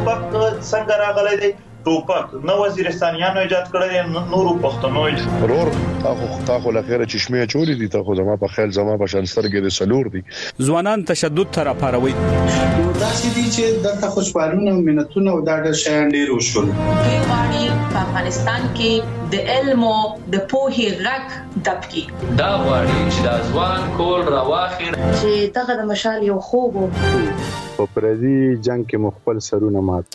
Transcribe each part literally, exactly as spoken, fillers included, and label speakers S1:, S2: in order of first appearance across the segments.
S1: ټوپک څنګه راغلی دی؟ ټوپک نه وزیرستانیانو ایجاد کړی، نورو پښتنو
S2: ورور تاسو تاسو لخيره چشمه چولې دي، تاسو زما په خیال زما په شانسترګې د سلور دي.
S3: ځوانان تشدد تر اپاروي
S4: دا چې دي چې د خوشحالونه مينتونه او دا د شیان ډیر وشول.
S5: غواړي په افغانستان کې د علم او د پوهې غږ دبکي.
S6: دا غواړي چې د ځوان کول راواخیر
S5: چې دغه د مشال یو خوب
S7: په پردي جنگ کې مخبل سرونه مات.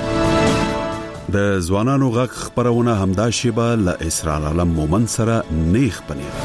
S8: د ځوانانو غږ خبرونه همدا شیبه ل اسرار عالم مومن سره نیخ پنیر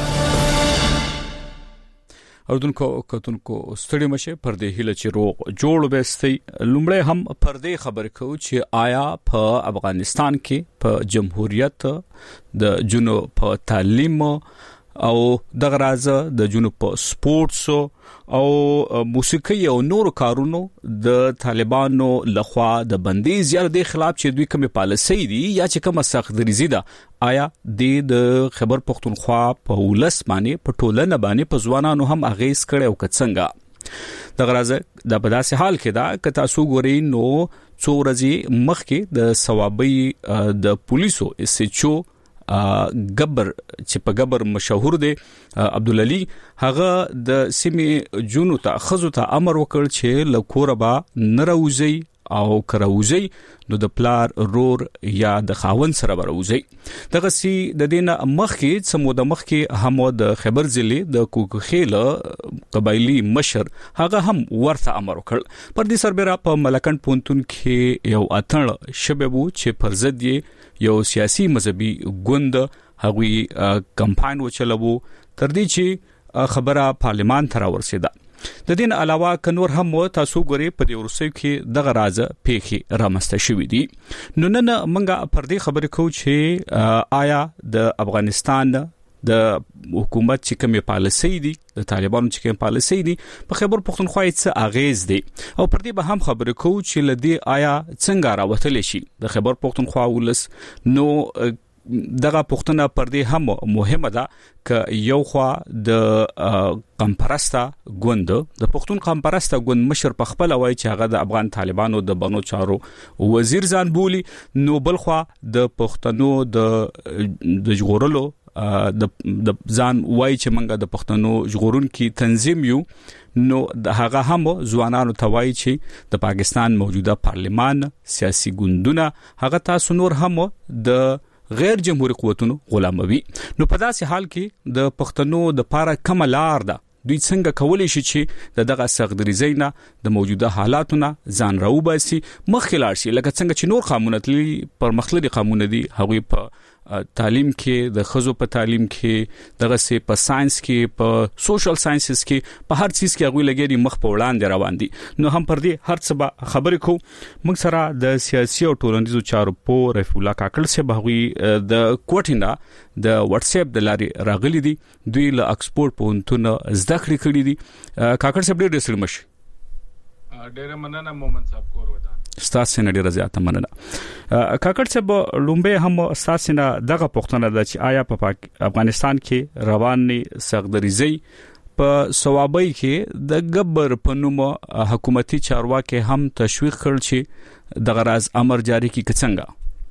S3: اردوونکو کتونکو ستړي مشه پردې هله چې روغ جوړ وبستي. لومړی هم پردې خبر کو چې آیا په افغانستان کې په جمهوریت د جنوب په تعلیم او د غرازه د جنوب په سپورتس او موسیقي او نور کارونو د طالبانو لخوا د بندیز یا د خلاف چې دوی کومه پالیسي دي یا چې کومه سختګریزي ده، آیا د خبر پښتونخوا په ولس باندې په ټولنه باندې په ځوانانو هم اغیز کړي او کڅنګا د غرازه د بداسه حال کې دا ک تاسو ګورئ نو څو ورځې مخکې د ثوابي د پولیسو اس ایچ او ګبر چې په ګبر مشهور دی عبدالعلی هغه د سیمې جنو ته خزو ته امر وکړ چې لکوربا نروزي او کروزي نو د پلار رور یا د خاون سره بروزي. دغه سي د دینه مخکې سمو د مخکې هم د خبر ضلع د کوکخیل قبایلی مشر هغه هم ورته امر وکړ. پر دې سربېره په ملکند پونتون کې یو اتن شببو چې پر ضد یو سیاسي مذهبي ګوند هغوی کمپاین وچلوو تر دې چې خبره پارلمان ته راورسېده. د دین علاوه کنور هم تاسو غوري په دې ورسې کې دغه راز پیخي رامسته شوې دي. نو نن منګه پر دې خبرې کوو چې آیا د افغانستان د حکومت چې کومه پالیسي دي د طالبانو چې کومه پالیسي دي په خبر پښتونخوا څه اغیز دي او پر دې به هم خبرې کوو چې لدی آیا څنګه راوتل شي د خبر پښتونخوا ولس. نو دغه پښتنه پر دې هم مهمه ده ک یو خوا د قمپرستا ګوند د پښتون قمپرستا ګوند مشر په خپل وای چې هغه د افغان طالبانو د بنو چارو وزیر ځان بولی، نو بل خوا د پښتنو د د جوړلو د د ځان وای چې منګه د پښتنو جوړون کې تنظیم یو. نو د هغه هم ځوانانو توای چې د پاکستان موجوده پارلمان سیاسي ګوندونه هغه تاسو نور هم د غیر جمهوریت قوتونو غلاموي. نو په داسې حال کې د پښتنو د پاره کملار ده دوی څنګه کولای شي چې د دغه سختګریزینا د موجوده حالاتونه ځان راوباسي مخکلار شي لکه څنګه چې نور قانون تللی پر مخلدي قانون دي هغوی په تعلیم کې د خزو په تعلیم کې دغه سي په ساينس کې په سوشل ساينسز کې په هر چیز کې هغوی لګي مخ په وړاندې روان دي. نو هم پر دې هر څه خبرې کو موږ سره د سیاسي او ټولنیزو چارو په رفیع الله کاکړ سه بهوي د کوټینا د واتس اپ د لارې راغلي دي، دوی له اکسپورت پونتونه زده کړې کړې دي. کاکړ صاحب ډېر ډېر مشي
S9: ډېر مننه مومن صاحب کور ودان
S3: ستاسو نه ډیره زیاته مننه. کاکړ صاحب لومبه هم ستاسو نه دغه پوښتنه ده چې آیا په افغانستان کې رواني سختګریزي په ثوابي کې د ګبر په نوم حکومتي چارواکي هم تشویق کړ چې د غراز امر جاری کی څنګه.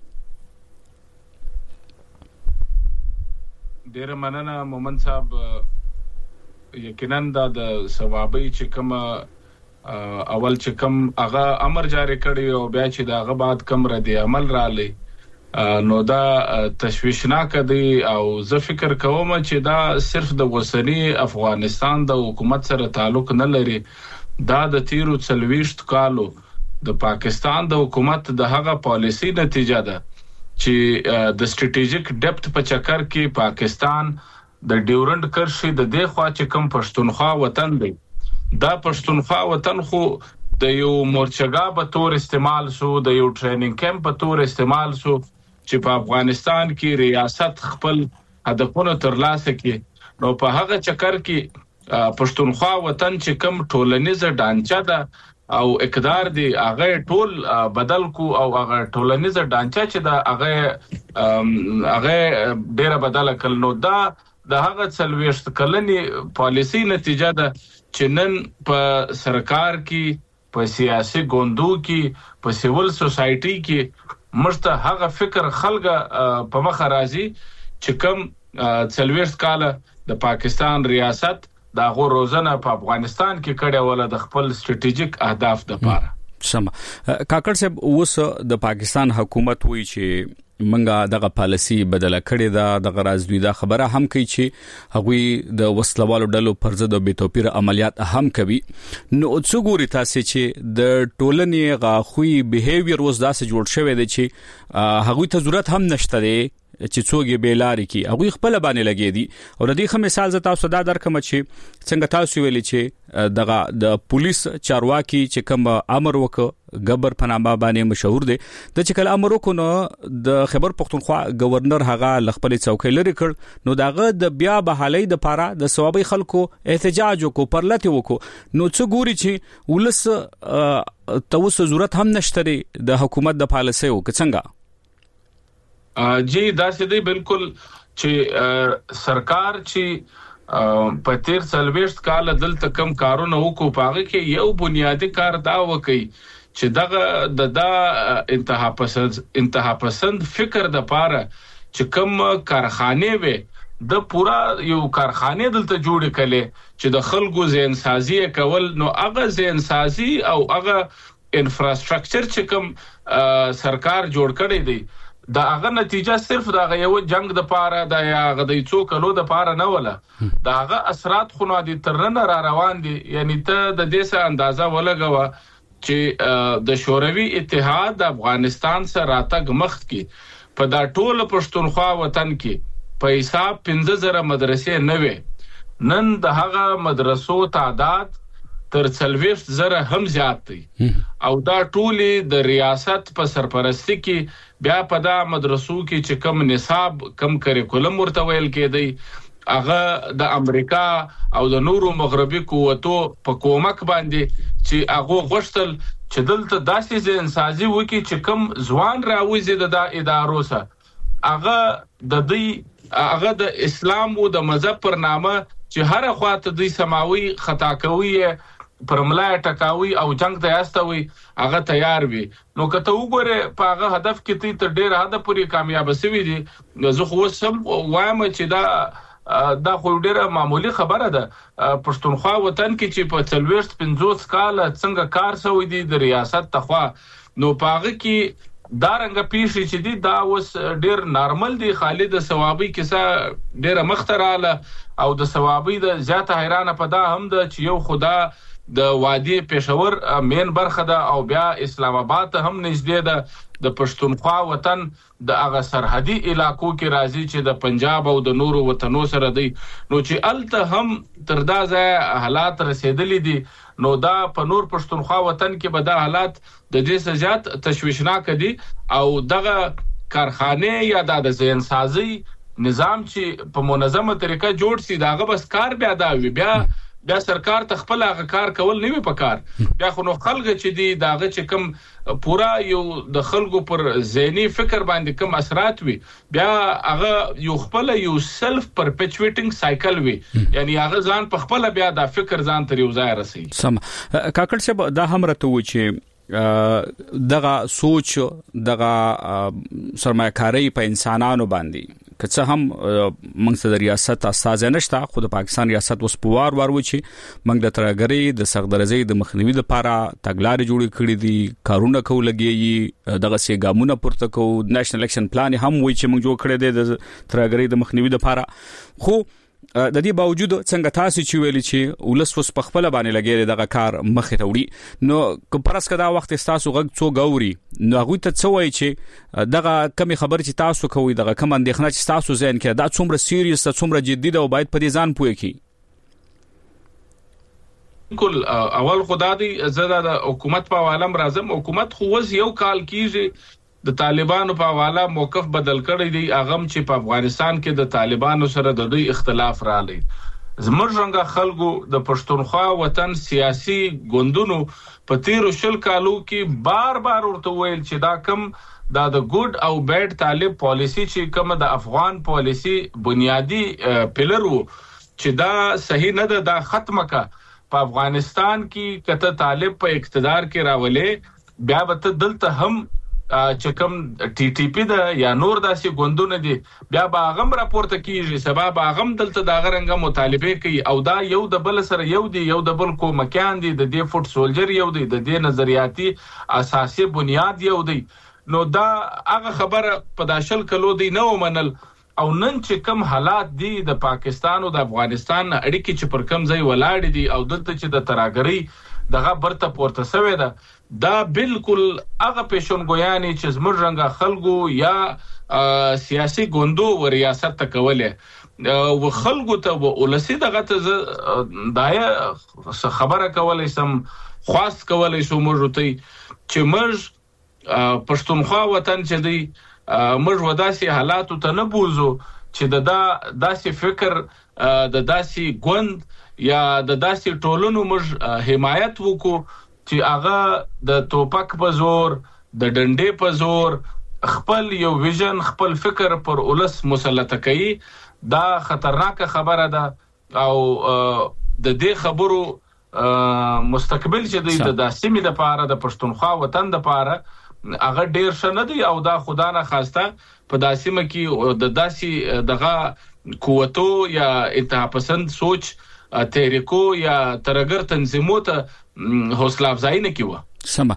S9: ډیره مننه مومن صاحب. یقینا د ثوابي چې کوم اول چې کوم هغه امر جاری کړی او بیا چې داغه بعد کم ردی عمل رالی نو دا تشویشناک دی او زه فکر کوم چې دا صرف د وسنی افغانستان د حکومت سره تعلق نه لري. دا د تیرو څلويشت کالو د پاکستان د حکومت د هغه پالیسی نتیجه ده چې د سټریټیجیک ډیپت په چکر کې پاکستان د ډیورنډ کرښې د دغه چې کوم پښتونخوا وطن دی دا پښتونخوا وطن خو د یو مورچګا په تور استعمال شو، د یو ټریننګ کیمپ په تور استعمال شو چې په افغانستان کې ریاست خپل هدفونه ترلاسه کړي. نو په هغه چکر کې پښتونخوا وطن چې کوم ټولنیزه ډانچه ده او اقدار دی هغه ټول بدل کو او هغه ټولنیزه ډانچه چې دا هغه هغه ډیره بدل کړ. نو دا د هغه څلويشت کلنی پالیسی نتیجه ده چې نن په سرکار کې په سیاسي ګوندو کې په سیول سوسایټي کې مرسته هغه فکر خلګه په مخ راځي چې کوم څلويخ کال د پاکستان ریاست دا غو روزنه په افغانستان کې کړه ولا د خپل سټریټیجیک اهداف د پاره.
S3: سم کاکړ صاحب اوس د پاکستان حکومت وایي چې منګه دغه پالیسی بدله کړې ده. د غراز دوی دا خبره هم کوي چې هغوی د وسلوالو ډلو پر ضد د بیتوپیر عملیات هم کوي. نو څو ګوري تاسو چې د ټولنې غاخوي بیهیویر اوس داسې جوړ شوی دی چې هغوی ته ضرورت هم نشته دی چې څوګي بیلاری کی هغه خپل باندې لګي دي. او د دې خه مثال ز تاسو دا درکم چې څنګه تاسو ویلي چې دغه د پولیس چارواکي چې کوم امر وکړ غبر پنامه باندې مشهور دي د چې کله امر وکړ نو د خیبر پختونخوا گورنر هغه لخپل چوکۍ لري کړ نو داغه د بیا بحالي د پاره د ثوابي خلکو احتجاج وکړو پرلته وکړو. نو څو ګوري چې ولس توسو ضرورت هم نشته د حکومت د پالیسي او څنګه
S9: جی دا سیدی بالکل چې سرکار چې په تیر څلويخ کال دلته کم کارونه وکړو پاغه کې یو بنیادی کار دا وکي چې دغه د دا انتها پسند انتها پسند فکر د پاره چې کم کارخانه وي د پورا یو کارخانه دلته جوړ کړي چې د خلکو ذهن سازي کول نو هغه ذهن سازي او هغه انفراستراکچر چې کم سرکار جوړ کړي دی دا هغه نتیجه صرف دا یو جنگ د پاره دا هغه د څو کلو د پاره نه ولا دا هغه اثرات خو نه دي ترنه را روان دي. یعنی ته د دې څه اندازه ولګوا چې د شوروي اتحاد د افغانستان سره راتګ مخ کې په دا ټول پښتونخوا وطن کې په حساب پنځه زره مدرسې نه وي نن د هغه مدرسو تعداد تر څلويخ زره هم زیات دي او دا ټولې د ریاست په سرپرستی کې بیا په دا مدرسو کې چې کم نصاب کم کریکولم ورته ویل کېدی هغه د امریکا او د نورو مغربي قوتو په کومک باندې چې هغه غوښتل چې دلته داسې ځین سازي وکړي چې کم ځوان راوځي د ادارو سره هغه د دې هغه د اسلام او د مذهب پر نامه چې هر خواته د سماوي خطا کوي پر ملای ټکاوي او جنگ ته یاستوي هغه تیار وي. نو کته وګوره په هغه هدف کې ته ډېر هدف پوری کامیاب شوی دي. زه خو سم وایم چې دا دا خو ډېره معمولی خبره ده. پښتونخوا وطن کې چې په څلويخ پنځوس کال څنګه کار شوی دی د ریاست تخوا نو پاغه کې دا رنګ پیښې چې دي دا اوس ډېر نارمل دي. خالد ثوابي کیسه ډېر مختراله او د ثوابي د زیاته حیرانه په دا هم ده چې یو خدا د وادي پېښور مین برخه ده او بیا اسلام آباد هم نږدې ده د پښتونخوا وطن د هغه سرحدي علاقو کې راځي چې د پنجاب او د نورو وطنو سره دی. نو چې الته هم تر دا ځای حالات رسیدلي دي نو دا په نور پښتونخوا وطن کې به دا حالات د دې سزات تشویشناک دي او دغه کارخانه یا د ذهن سازي نظام چې په منظمه طریقه جوړ سي داغه بس کار بیا دا وي بیا بیا سرکار تخپل هغه کار کول نه وي پکار. بیا خو نو خلک چې دی داغه چې کم پورا یو د خلکو پر ذهني فکر باندې کم اثرات وي بیا هغه یو خپل یو سلف پرپچویټینګ سایکل وي یعنی هغه ځان په خپل بیا دا فکر ځان تر یو ځای رسي.
S3: سم کاکړ صاحب دا هم راته و چې دغه سوچ دغه سرمایه‌کاري په انسانانو باندې که څه هم موږ د ریاست اساس نشته خو د پاکستان ریاست اوس په وار وار و چې موږ د ترګری د سغدرزي د مخنیوي لپاره تګلارې جوړې کړې دي کارونه کولګي دغه سي ګامونه پورته کو نېشنل اکشن پلان هم وایي چې موږ جوړ کړی دی د ترګری د مخنیوي لپاره. خو د دې باوجود څنګه تاسو چې ویلي چې ولس وس په خپل باندې لګي دغه کار مخې ته وړي نو که پرس کدا وخت تاسو غږ څو غوري نو هغه ته څه وایي چې دغه کمی خبر چې تاسو کوي دغه کم اندېښنه چې تاسو ځین کې دا څومره سیریس څومره جدي ده او باید په دې ځان پوي کی.
S9: بالکل اول خدا دې زړه د حکومت په عالم راځم حکومت خو وز یو کال کیږي د طالبانو په حواله موقف بدل کړی دی اغم چې په افغانستان کې د طالبانو سره د دوی اختلاف راغلی. زموږ څنګه خلکو د پښتونخوا وطن سیاسي ګوندونو په تیر شل کالو کې بار بار ورته ویل چې دا کم دا د ګډ او بیډ طالب پالیسی چې کوم د افغان پالیسی بنیادی پلر وو چې دا صحیح نه ده دا ختمه کا په افغانستان کې کته طالب په اقتدار کې راولې بیا به دلته هم چې کوم ټي ټي پی دا یا نور داسې ګوندونه دي بیا به غم راپورته کیږي سبا به غم دلته دا غرنګه مطالبه کوي او دا یو د بل سره یو دی یو د بل کومکان دي د دې فوټ سولجر یو دی د دې نظریاتي اساسي بنیاد یو دی نو دا هغه خبره په داشل کلو دی نو منل او نن چې کوم حالات دي د پاکستان او د افغانستان اړیکې چې پر کم ځای ولاړ دي او دلته چې د تراګری دغه برته پورته شوی ده دا بالکل هغه پېښونګویانې چې زموږ رنګه خلکو یا سیاسي ګوندو و ریاست ته کوله و خلکو ته و ولسی دغه ته دایه خبره کولای سم خواست کولای شو موږ ته چې موږ پښتونخوا وطن چې دی موږ وداسي حالاتو ته نه بوزو چې د داسې فکر د داسې ګوند یا د داسې ټولنو موږ حمایت وکړو چې هغه د توپک په زور د ډنډې په زور خپل یو ویژن خپل فکر پر ولس مسلط کوي دا خطرناک خبره ده او د دې خبرو مستقبل چې د داسمې د پاره د پښتونخوا وطن د پاره هغه ډیر شنه دی او دا خدا نه خواسته په داسمه کې د داسي دغه قوتو یا اتحادپسند سوچ تحریکو یا ترګر تنظیمو ته حوصله افزایی نه کیوه
S3: سم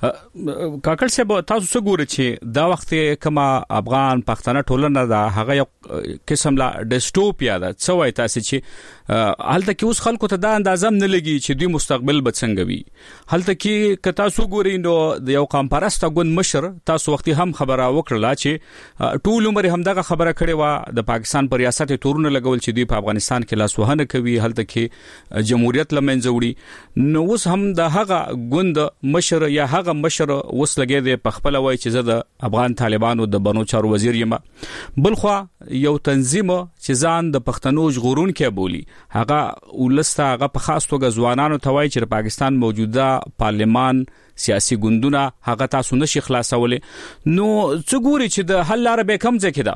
S3: کاکړ صاحب تاسو څه ګورئ چې دا وخت کما افغان پښتانه ټولنه دا هغه یو قسم لا ډیسټوپیا ده څه وایي تاسو چې هلته کې اوس خلکو ته دا اندازه نه لګي چې دوی مستقبل به څنګه وي هلته کې که تاسو ګورئ نو د یو قام پرسته ګوند مشر تاسو وختي هم خبره وکړه چې ټول عمر هم دغه خبره کړې و د پاکستان پر ریاست تورونه لګول چې دوی په افغانستان کې لاس وهنه کوي هلته کې جمهوریت لمنځه وړي نو اوس هم د هغه ګوند مشر یا هغه مشر اوس لګي د پخپل وای چې زه د افغان طالبانو د بنو چارو وزیر یم بلخوا یو تنظیم چې ځان د پښتنو ژغورون کې بولی هغه ولسته هغه په خاص توګه ځوانانو ته وای چې پاکستان موجوده پارلمان سیاسي ګوندونه هغه تاسو نشي خلاصولې نو څه ګوري چې د حل لار به کم ځکه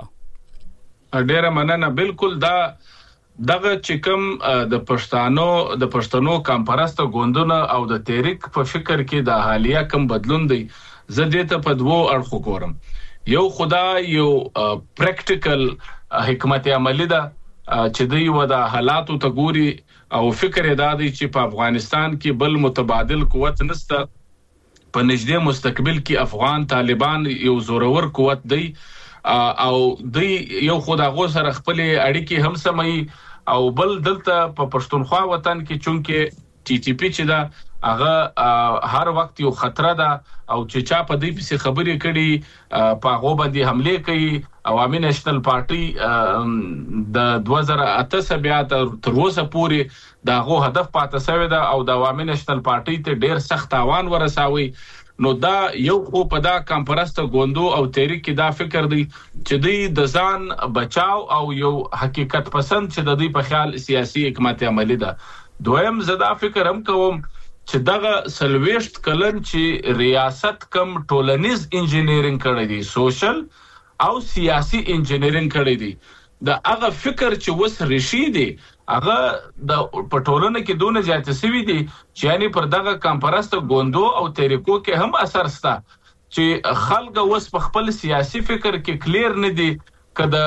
S3: دا
S9: ډیره مننه بالکل دا دغه چې کوم د پښتانو د پښتنو کمپرسته ګوندونه او د تحریک په فکر کې د حالیه کم بدلون دی زه دې ته په دوو اړخو ګورم یو خدا یو پریکټیکل حکمت عملی ده چې دوی و د حالاتو ته ګوري او فکر یې دا دی چې په افغانستان کې بل متبادل قوت نشته په نږدې مستقبل کې افغان طالبان یو زورور قوت دی او دوی یو خداغو سره خپل اړیکې هم سمي او بل دلته په پښتونخوا وطن کې چونکه ټي ټي پی چې دا هغه هر وخت یو خطر ده او چې چا په دې پسې خبرې کړي په هغه باندې حمله کوي عوامي نېشنل پارټي د دوه زره اته بیا تر اوسه پورې داغه هدف پاتې شوی ده او د عوامي نېشنل پارټي ته ډیر سخت تاوان ورساوي نو دا یو خو په دا کمپرسته ګوندو او تحریک کې دا فکر دی چې دوی د ځان بچاو او یو حقیقت پسند چې د دوی په خیال سیاسي حکمت عملی ده دویم زدا فکر هم کوم چې دغه سلويشت کلن چې ریاست کم ټولنیز انجینیرینګ کړی دی سوشل او سیاسي انجینیرینګ کړی دی دا هغه فکر چې وس رشي دی هغه د پټولونه کې دونه زیات سوي دي چې یعنی پر دغه کمپرسته ګوندو او تحریکو کې هم اثر ستا چې خلک وس په خپل سیاسي فکر کې کلیر نه دي کده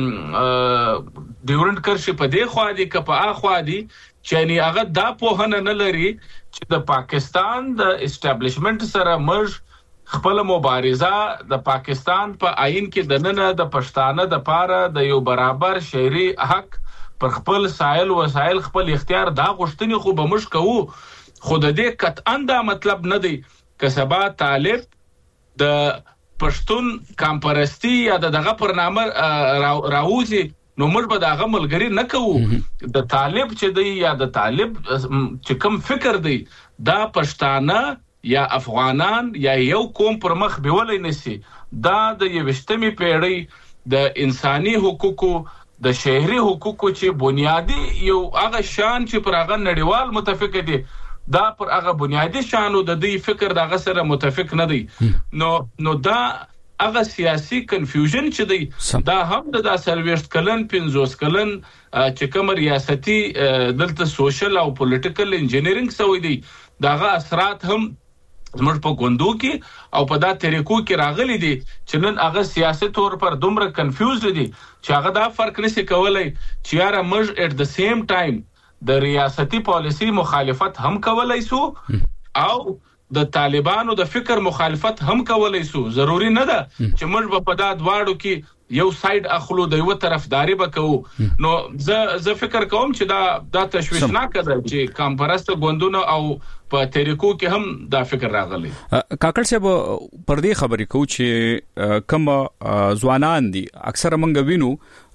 S9: ډیورنت کرشي په دې خوا دي که په اخوا دي چې یعنی هغه دا په هنه نه لري چې د پاکستان د اسټابلیشمنت سره مرج خپل مبارزه د پاکستان په پا آئین کې د نن د پښتانه د پاره د یو برابر شهري حق پر خپل سایل وسایل خپل اختیار دا غوښتنې خو به مش کوو خود دې قطعا دا مطلب نه دی که سبا طالب د پښتون کمپرستی یا دغه پرنامه راوځي نو موږ به دغه ملګری نه کوو د طالب چې دی یا د طالب چې کوم فکر دی دا پښتانه یا افغانان یا یو قوم پر مخ بیولای نسی دا د یوشتمې پیړۍ د انساني حقوقو د شهري حقوقو چې بنیادی یو هغه شان چې پر هغه نړیوال متفق دي دا پر هغه بنیادی شانو د دې فکر دغه سره متفق نه دی نو نو دا هغه سیاسي کنفیوژن چې دی دا هم د سرویشت کلن پنځوس کلن چې کوم ریاستي دلته سوشل او پولیټیکل انجینیرینګ سوی دی داغه اثرات هم زموږ په غوندو کې او په دا طریقو کې راغلي دي چې نن هغه سیاست تور پر دومره کنفیوز دي چې هغه دا فرق نشي کولای چې یاره موږ اټ د سیم ټایم د ریاستي پالیسی مخالفت هم کولای سو او د طالبانو د فکر مخالفت هم کولای سو ضروری نه ده چې موږ په دا دواړو کې یو ساید اخلو د یو طرفداري وکړو نو زه زه فکر کوم چې دا د تشویشناک ده چې کمپرست غوندونه او په طریقو کې هم دا فکر راغلی.
S3: کاکړ صاحب پر دې خبرې کو چې کوم ځوانان دي اکثر موږ وینو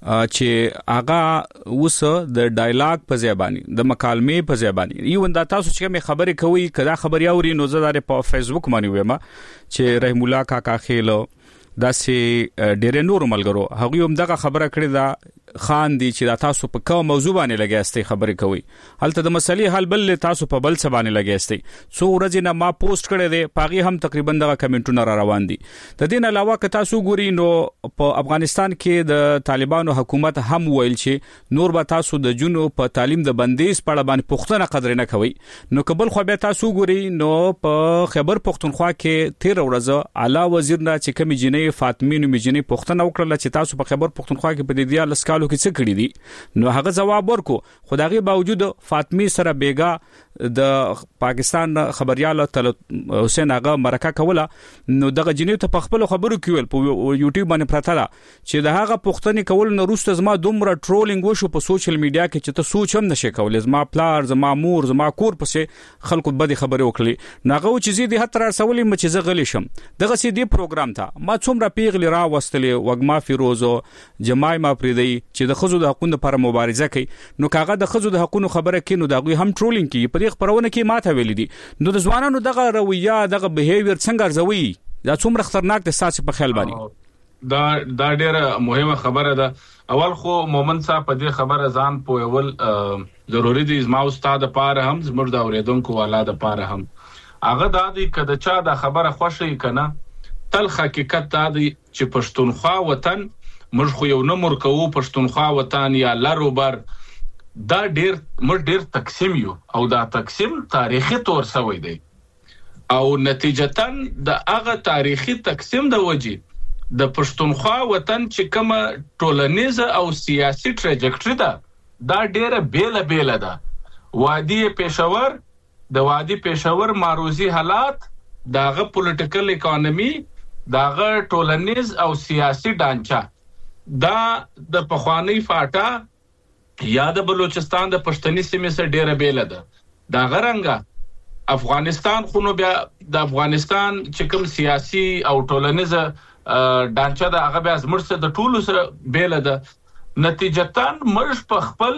S3: چې اغا وس د ډایلاګ په ځبانی د مکالمې په ځبانی یو انده تاسو چې کوم خبرې کوي کدا خبري اوري نو زه د په فیسبوک باندې وېما چې رحم الله کاکا خېلو دا سي ډېر نور ملګرو هغه هم دغه خبره کړې دا خان دي چې تاسو په کوم موضوع باندې لګیاستئ خبرې کوي هلته د مسلې حل بل تاسو په بل څه باندې لګیاستئ څو ورځې نه ما پوسټ کړی دی پاغي هم تقریبا دغه کمنټونه را روان دي د دې نه علاوه که تاسو ګوري نو په افغانستان کې د طالبانو حکومت هم ویل چې نور به تاسو د جنو په تعلیم د بندیز په اړه باندې پښتنه قدر نه کوي نو قبل خو به تاسو ګوري نو په خیبر پښتونخوا کې تیر ورځ اعلی وزیر نه چې کمی جنې فاطمه نو میجنې پښتنه وکړه چې تاسو په خیبر پښتونخوا کې په دې دیال سکالو کې څه کړی دي نو هغه جواب ورکو خدایي باوجود فاطمه سره بیګا د پاکستان خبريال تل حسین اغا مرکه کوله نو دغه جنې ته په خپل خبرو کې په یوټیوب باندې پراته ده چې د هغه پښتني کول نو روسته زما دومره ټرولینګ وشو په سوشل میډیا کې چې ته سوچ هم نشې کولای زما پلار زما مور زما کور پسې خلکو بده خبرې وکړي ناغه چې زی د هتر رسولې مچ زه غلی شم دغه سي دی پروګرام ته ما څومره پیغلی را وستلې وګما فیروزو جماعي ما پریدي چې د خزو د حقوقو لپاره مبارزه کوي نو کاغه د خزو د حقوقو خبره کینو دغه هم ټرولینګ کوي په دې خبرونه کې ماته ویل دي نو د ځوانانو دغه رویه دغه بیهیویر څنګه ارزوي دا څومره خطرناک دي ساس په خیال باندې
S9: دا دا ډیره مهمه خبره ده اول خو مومن صاحب په دې خبره ځان پوهول ضروری دي زما استاد پاره هم زموږ د اوریدونکو والا د پاره هم هغه د دې کده چا د خبره خوشي کنه تل حقیقت دا دی چې پښتونخوا وطن موږ خو یو نه مرکو پښتونخوا وطن یا لروبر دا ډیر موږ ډیر تقسیم یو او دا تقسیم تاریخي تور سوی دی او نتیجتاً د هغه تاریخي تقسیم د وجې د پښتونخوا وطن چې کوم ټولنیزه او سیاسي ټریجکټری ده دا ډیره بیل بیل ده وادي پېښور د وادي پېښور ماروزی حالات داغه پولیټیکل اکانومي داغه ټولنیز او سیاسي ډانچه دا د پخوانی فاټا یا د بلوچستان د پښتني سیمې سره ډیره بیل ده دا غرنګه افغانستان خو نو بیا د افغانستان چې کوم سیاسي او ټولنیز ډانچه دا هغه بیا زموږ سره د ټولو سره بیل ده نتیجتاً موږ په خپل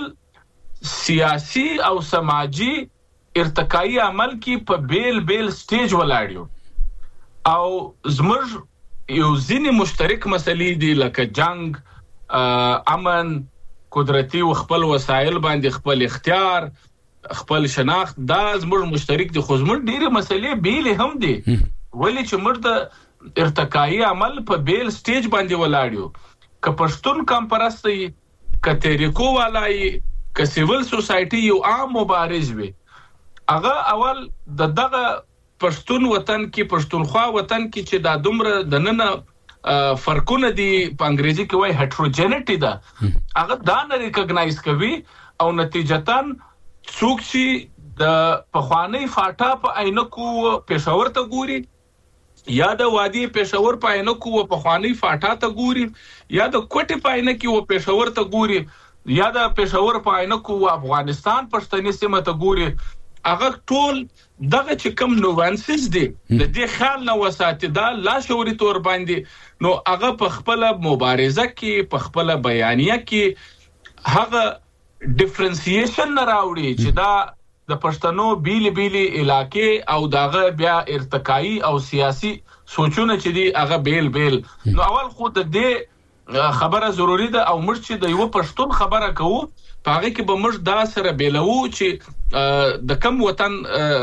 S9: سیاسي او سماجی ارتقائي عمل کې په بیل بیل سټیج ولاړیو او زموږ یو ځینې مشترک مسلې دي لکه جنگ امن قدرتي او خپل وسایل باندې خپل اختیار خپل شناخت دا زموږ مشترک دي خو زموږ ډېرې مسلې بیل هم دي ولې چې موږ د ارتقائي عمل په بیل سټیج باندې ولاړیو که پښتون کمپرستي که طریقو والای که سیویل سوسایټي یو عام مبارز وي هغه اول د دغه پښتون وطن کې پښتونخوا وطن کې چې دا دومره د نن فرقونه دي په انګریزي کې وایي هټروجنټی ده هغه دا نه ریکګنایز کوي او نتیجتاً څوک چې د پخوانی فاټا په عینکو پېښور ته ګوري یا د وادي پېښور په عینکو پخوانی فاټا ته ګوري یا د کوټي په عینکو پېښور ته ګوري یا د پېښور په عینکو افغانستان پښتني سیمه ته ګوري هغه ټول دغه چې کوم نوانسز دي د دې خیال نه وساتي دا لا شعوري تور باندې نو هغه په خپل مبارزه کې په خپل بیانیه کې هغه ډیفرنسییشن نه راوړي چې دا د پښتنو بیل بیل علاقې او دغه بیا ارتقائي او سیاسي سوچونه چې دي هغه بیل بیل نو اول خو د دې خبره ضروری ده او موږ چې د یو پښتون خبره کوو پاره کې به موږ دا سره بیلو چې د کم وطن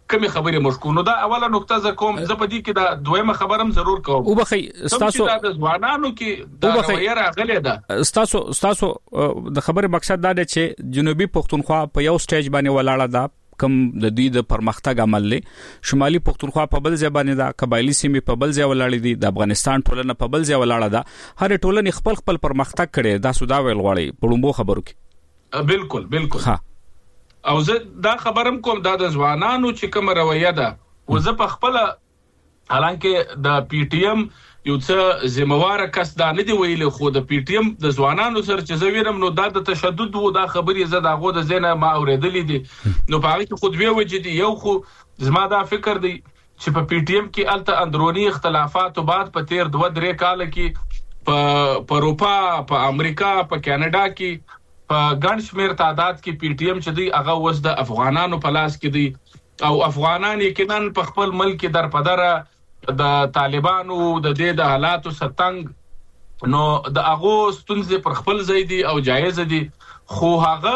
S9: کمی خبرې مشکو. نو دا اوله نقطه زه کوم. زه په دې کې دا دویمه خبرم ضرور کوم.
S3: او بخي تاسو
S9: د ځوانانو کې دا رویه راغلې ده.
S3: تاسو تاسو د خبرې مقصد دا دی چې جنوبي پښتونخوا په یو سټیج باندې ولاړه ده، کم د دوی د پرمختګ عمل لې. شمالي پښتونخوا په بل ځای باندې ده، قبایلی سیمې په بل ځای ولاړې دي، د افغانستان ټولنه په بل ځای ولاړه ده. هر ټولنې خپل خپل پرمختګ کړي. دا سودا ویل غواړي په لومبو خبرو کې.
S9: بالکل بالکل
S3: ها.
S9: او زه دا خبرم کوم دا د ځوانانو چې کوم رویه ده، او زه په خپل حالانکه د پی ټی ایم یو څه ذمہوار کس دا نه دی ویل، خو د پی ټی ایم د ځوانانو سره چې زه ویرم نو دا د تشدد وو. دا خبرې زه دغه د زینه ما اوریدلې دي. نو په هغه کې خود وی وجه دي. یو خو زما دا فکر دی چې په پی ټی ایم کې الته اندرونی اختلافات او بعد په تیر دوه درې کال کې په اروپا، په امریکا، په کاناډا کې په ګڼ شمیر تعداد کې پی ټی ایم چې دی هغه وس د افغانانو په لاس کې دی، او افغانان یقینا په خپل ملک در پدره د طالبانو د دې د حالاتو ستنګ نو د هغه ستونزې پر خپل ځای دي او جایز دي. خو هغه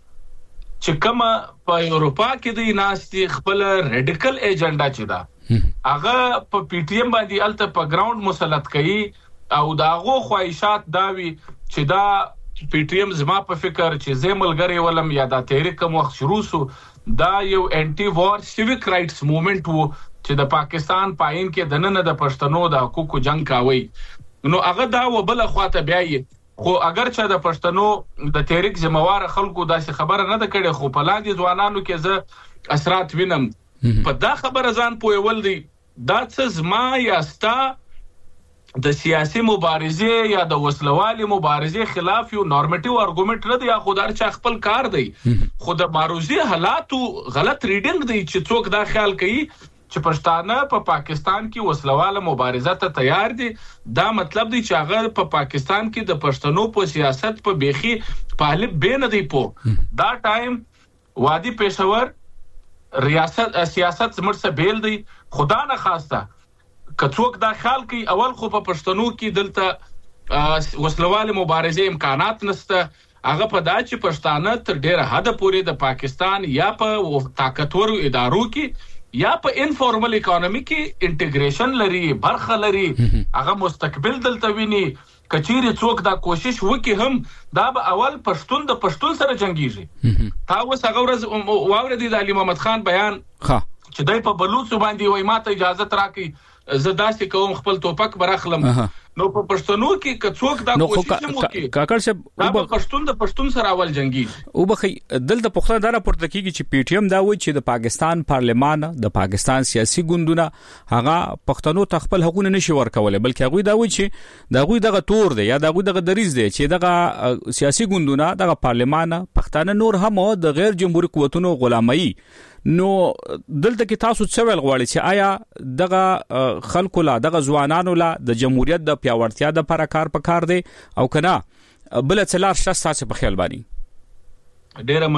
S9: چې کوم په اروپا کې دی ناشتي خپل ریډیکل ایجنډا چې دا هغه په پی ټی ایم باندې الته په ګراوند مسلط کړي، او دا هغه خواهشات داوي چې دا پی ټی ایم زما په فکر چې زه ملګری ولم یا دا تحریک کوم وخت شروع سو، دا یو انټي وار سیویک رائټس موومېنټ وو چې د پاکستان پاین کې د نن د پښتنو د حقوقو جنگ کاوي. نو هغه دا وبله خواته بیاي. خو اگر چې د پښتنو د تحریک ذمہوار خلکو داسې خبره نه ده کړې، خو په لاندې ځوانانو کې زه اثرات وینم. په دا خبره ځان پوهول دي دا څه زما یا ستا د سیاسي مبارزه یا د وسلوالي مبارزه خلاف یو نورمټیو ارګومنټ نه دی، یا خودار چې خپل کار دی. خو د معروضي حالاتو غلط ریډینګ دی چې څوک دا خیال کوي چې پښتانه په پاکستان کې وسلواله مبارزه ته تیار دي. دا مطلب دی چې هغه په پاکستان کې د پښتنو په سیاست په بيخي پالب به نه دی. په دا ټایم وادي پېښور ریاست سیاست زموږ څخه بیل دی. خدا نه خواسته کڅوک دا خیال کوي اول خو په پښتنو کې دلته وسلواله مبارزه امکانات نشته، هغه په دا چې پښتانه تر ډیره حد پورې د پاکستان یا په طاقتورو ادارو کې یا په انفارمل اکانومي کې انټیګریشن لري، برخه لري، هغه مستقبل دلته ویني. کچيري څوک دا کوشش وکي هم دا به اول پښتون د پښتون سره جنگيږي. تا اوس هغه ورځ واورېدی د علي محمد خان بیان چې دای په بلوڅ باندې وای ماته اجازه تراکې زه داسې کوم خپل توپک برخلم. نو په پښتنو کې کڅوک دا کوشش وکي
S3: کاکړ صاحب
S9: دا په پښتون د پښتون سره اول جنگي
S3: او بخي دلته پښتون دا راپورته کیږي چې پی ټی ایم دا وایي چې د پاکستان پارلمان د پاکستان سیاسي ګوندونه هغه پښتنو ته خپل حقوق نشي ورکول، بلکې هغه دا وایي چې دا غوي دغه تور دی یا دا غوي دغه دریز دی چې دغه سیاسي ګوندونه دغه پارلمان پښتانه نور هم د غیر جمهوریت قوتونو غلامي. نو دلته کې تاسو څه ویل غواړئ چې آیا دغه خلکو لا دغه ځوانانو لا د جمهوریت د پیاوړتیا د لپاره کار پکار دی او کنه بل څلار شته تاسو په خیال باندې؟
S9: ډیره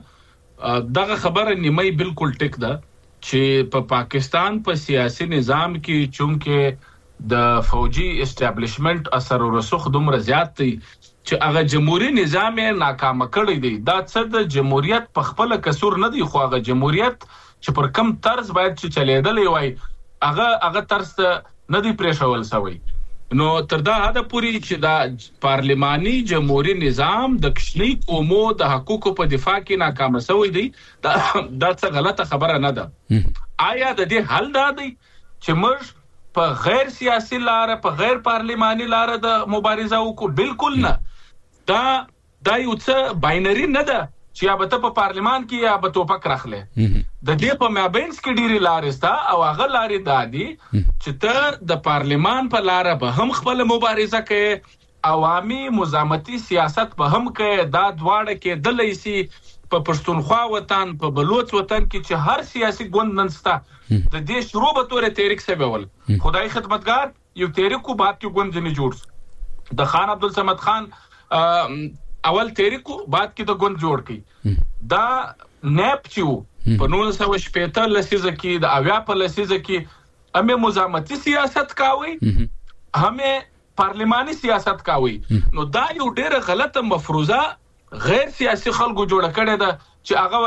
S9: مننه. دغه خبره نیمه بالکل ټیک ده چې په پا پاکستان په سیاسي نظام کې چونکه د فوجي اسټابلیشمنت اثر او رسوخ دومره زیات دی چې هغه جمهوریت نظام یې ناکام کړی دی. دا څه د جمهوریت په خپل کسور نه دی، خو هغه جمهوریت چې پر کم طرز باید چې چلیدلې وای هغه هغه طرز نه دی پریښول شوی. نو تر دا حد پورې چې دا پارلماني جمهوریت نظام د کشنی قومو د حقوقو په دفاع کې ناکام شوی دی، دا دا څه غلطه خبره نه ده. آیا د دې حل دا دی چې موږ په غیر سیاسي لار په غیر پارلماني لار د مبارزه وکړو؟ بالکل نه. دا دا یو څه باینری نه ده چې یا به ته په پارلمان کې یا به توپک راخله. د دې په مابینس کې ډیری لارې ستا او هغه لارې دادي چې ته د پارلمان په لار به هم خپل مبارزه کوي، عوامي مزاحمتي سیاست به هم کوي. دا دواړه کې د لیسي په پښتونخوا وطن په بلوچ وطن کې چې هر سیاسي ګوند ننستا د دې شروع به تورې تحریک سبول خدای خدمتگار یو تحریکو بعد یو ګوند نه جوړ د خان عبدالصمد خان اول تحریکو بعد کې د ګوند جوړ کړي. دا نیپ چې په نولس سوه شپېته لسیزه کې د اویا په لسیزه کې همې مزاحمتي سیاست کاوي همې پارلماني سیاست کاوي. نو دا یو ډېره غلطه مفروضه غیر سیاسي خلکو جوړ کړي ده چې هغه وای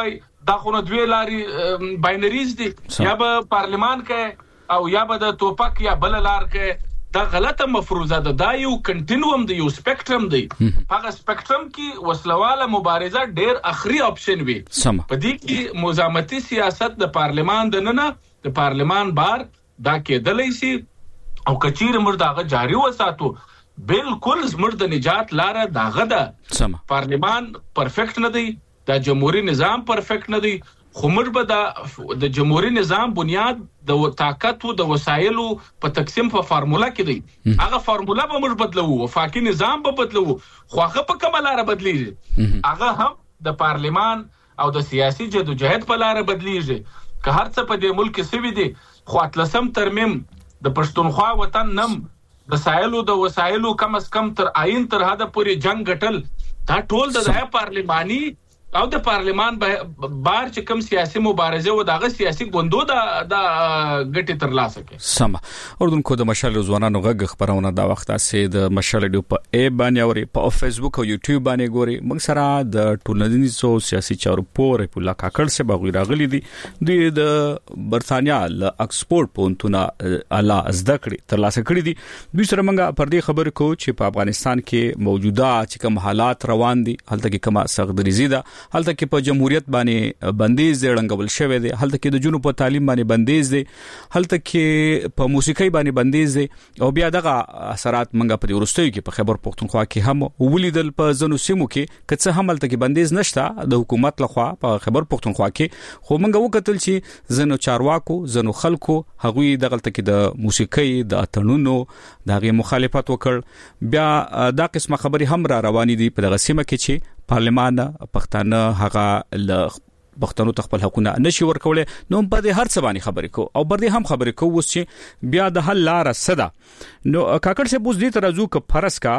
S9: دا خو نو دوی لاري باینریز دي یا به پارلیمان کې او یا به د توپک یا بل لار کې دا غلطه مفروضه ده دا یو کنټینیوم دی یو سپیکټرم دی هغه سپیکټرم کې وسلواله مبارزه ډیر اخري اپشن وي په دې کې مزامتي سیاست د پارلیمان د نه د پارلیمان بار دا کېدلې شي او کچیر مردا جاری وساتو بالکل زمر د نجات لار داغه ده پارلیمان پرفیکټ نه دی دا جمهوریت نظام پرفیکټ نه دی خو موږ به د د جمهوریت نظام بنیاد د طاقت او د وسایلو په تقسیم په فارمولا کې دی هغه فارمولا به موږ بدلو وفاقي نظام به بدلو خو هغه په کومه لار بدلیږي هغه هم د پارلیمان او د سیاسي جدوجہد په لار بدلیږي که هر څه په دې ملک سوي دي خو اتلسم ترمیم د پښتونخوا وطن نم د سایلو د وسایلو کم از کم تر آئین تر حد پورې جنگ غټل دا ټول د پارلیماني او د پارلیمان بار چې کوم سیاسي مبارزه و دغه سیاسي ګوندو د د ګټي تر لاسه کې
S3: سم اردوونکو د مشال ځوانانو غږ خبرونه دا وخت اسې د مشال دی په ای باندې او په فیسبوک او یوټیوب باندې ګوري موږ سره د ټولنیزو سیاسي چارو پورې په لا کاکړ سه بغیر راغلي دي دوی د برتانیا ل اکسفورد پونتونه اعلی زده کړي تر لاسه کړي دي دوی سره موږ پر دې خبر کو چې په افغانستان کې موجوده چې کوم حالات روان دي هلته کې کومه سختګریزي ده هلته کې په جمهوریت باندې بندیز ځړنګول شوی دی هلته کې د جنوب په تعلیم باندې بندیز دی هلته کې په موسیقي باندې بندیز دی او بیا دغه اثرات منګه په ورستیو کې په خیبر پختونخوا کې هم ولیدل په زنو سیمو کې کڅه هم هلته کې بندیز نشته د حکومت لخوا په خیبر پختونخوا کې خو منګه وکتل چې زنو چارواکو زنو خلکو هغوی دغه کې د موسیقي د اتنونو دغه مخالفت وکړ بیا دا قسمه خبري هم را روانې دي په دغه سیمه کې چې پارلمان پښتانه هغه ل پښتنو تخپل حقونه نشي ورکول نو په دې هر څه باندې خبرې کو او بر دې هم خبرې کو وس چې بیا د حل لار صدا نو کاکړ سے بوز دي ترازو ک فرض کا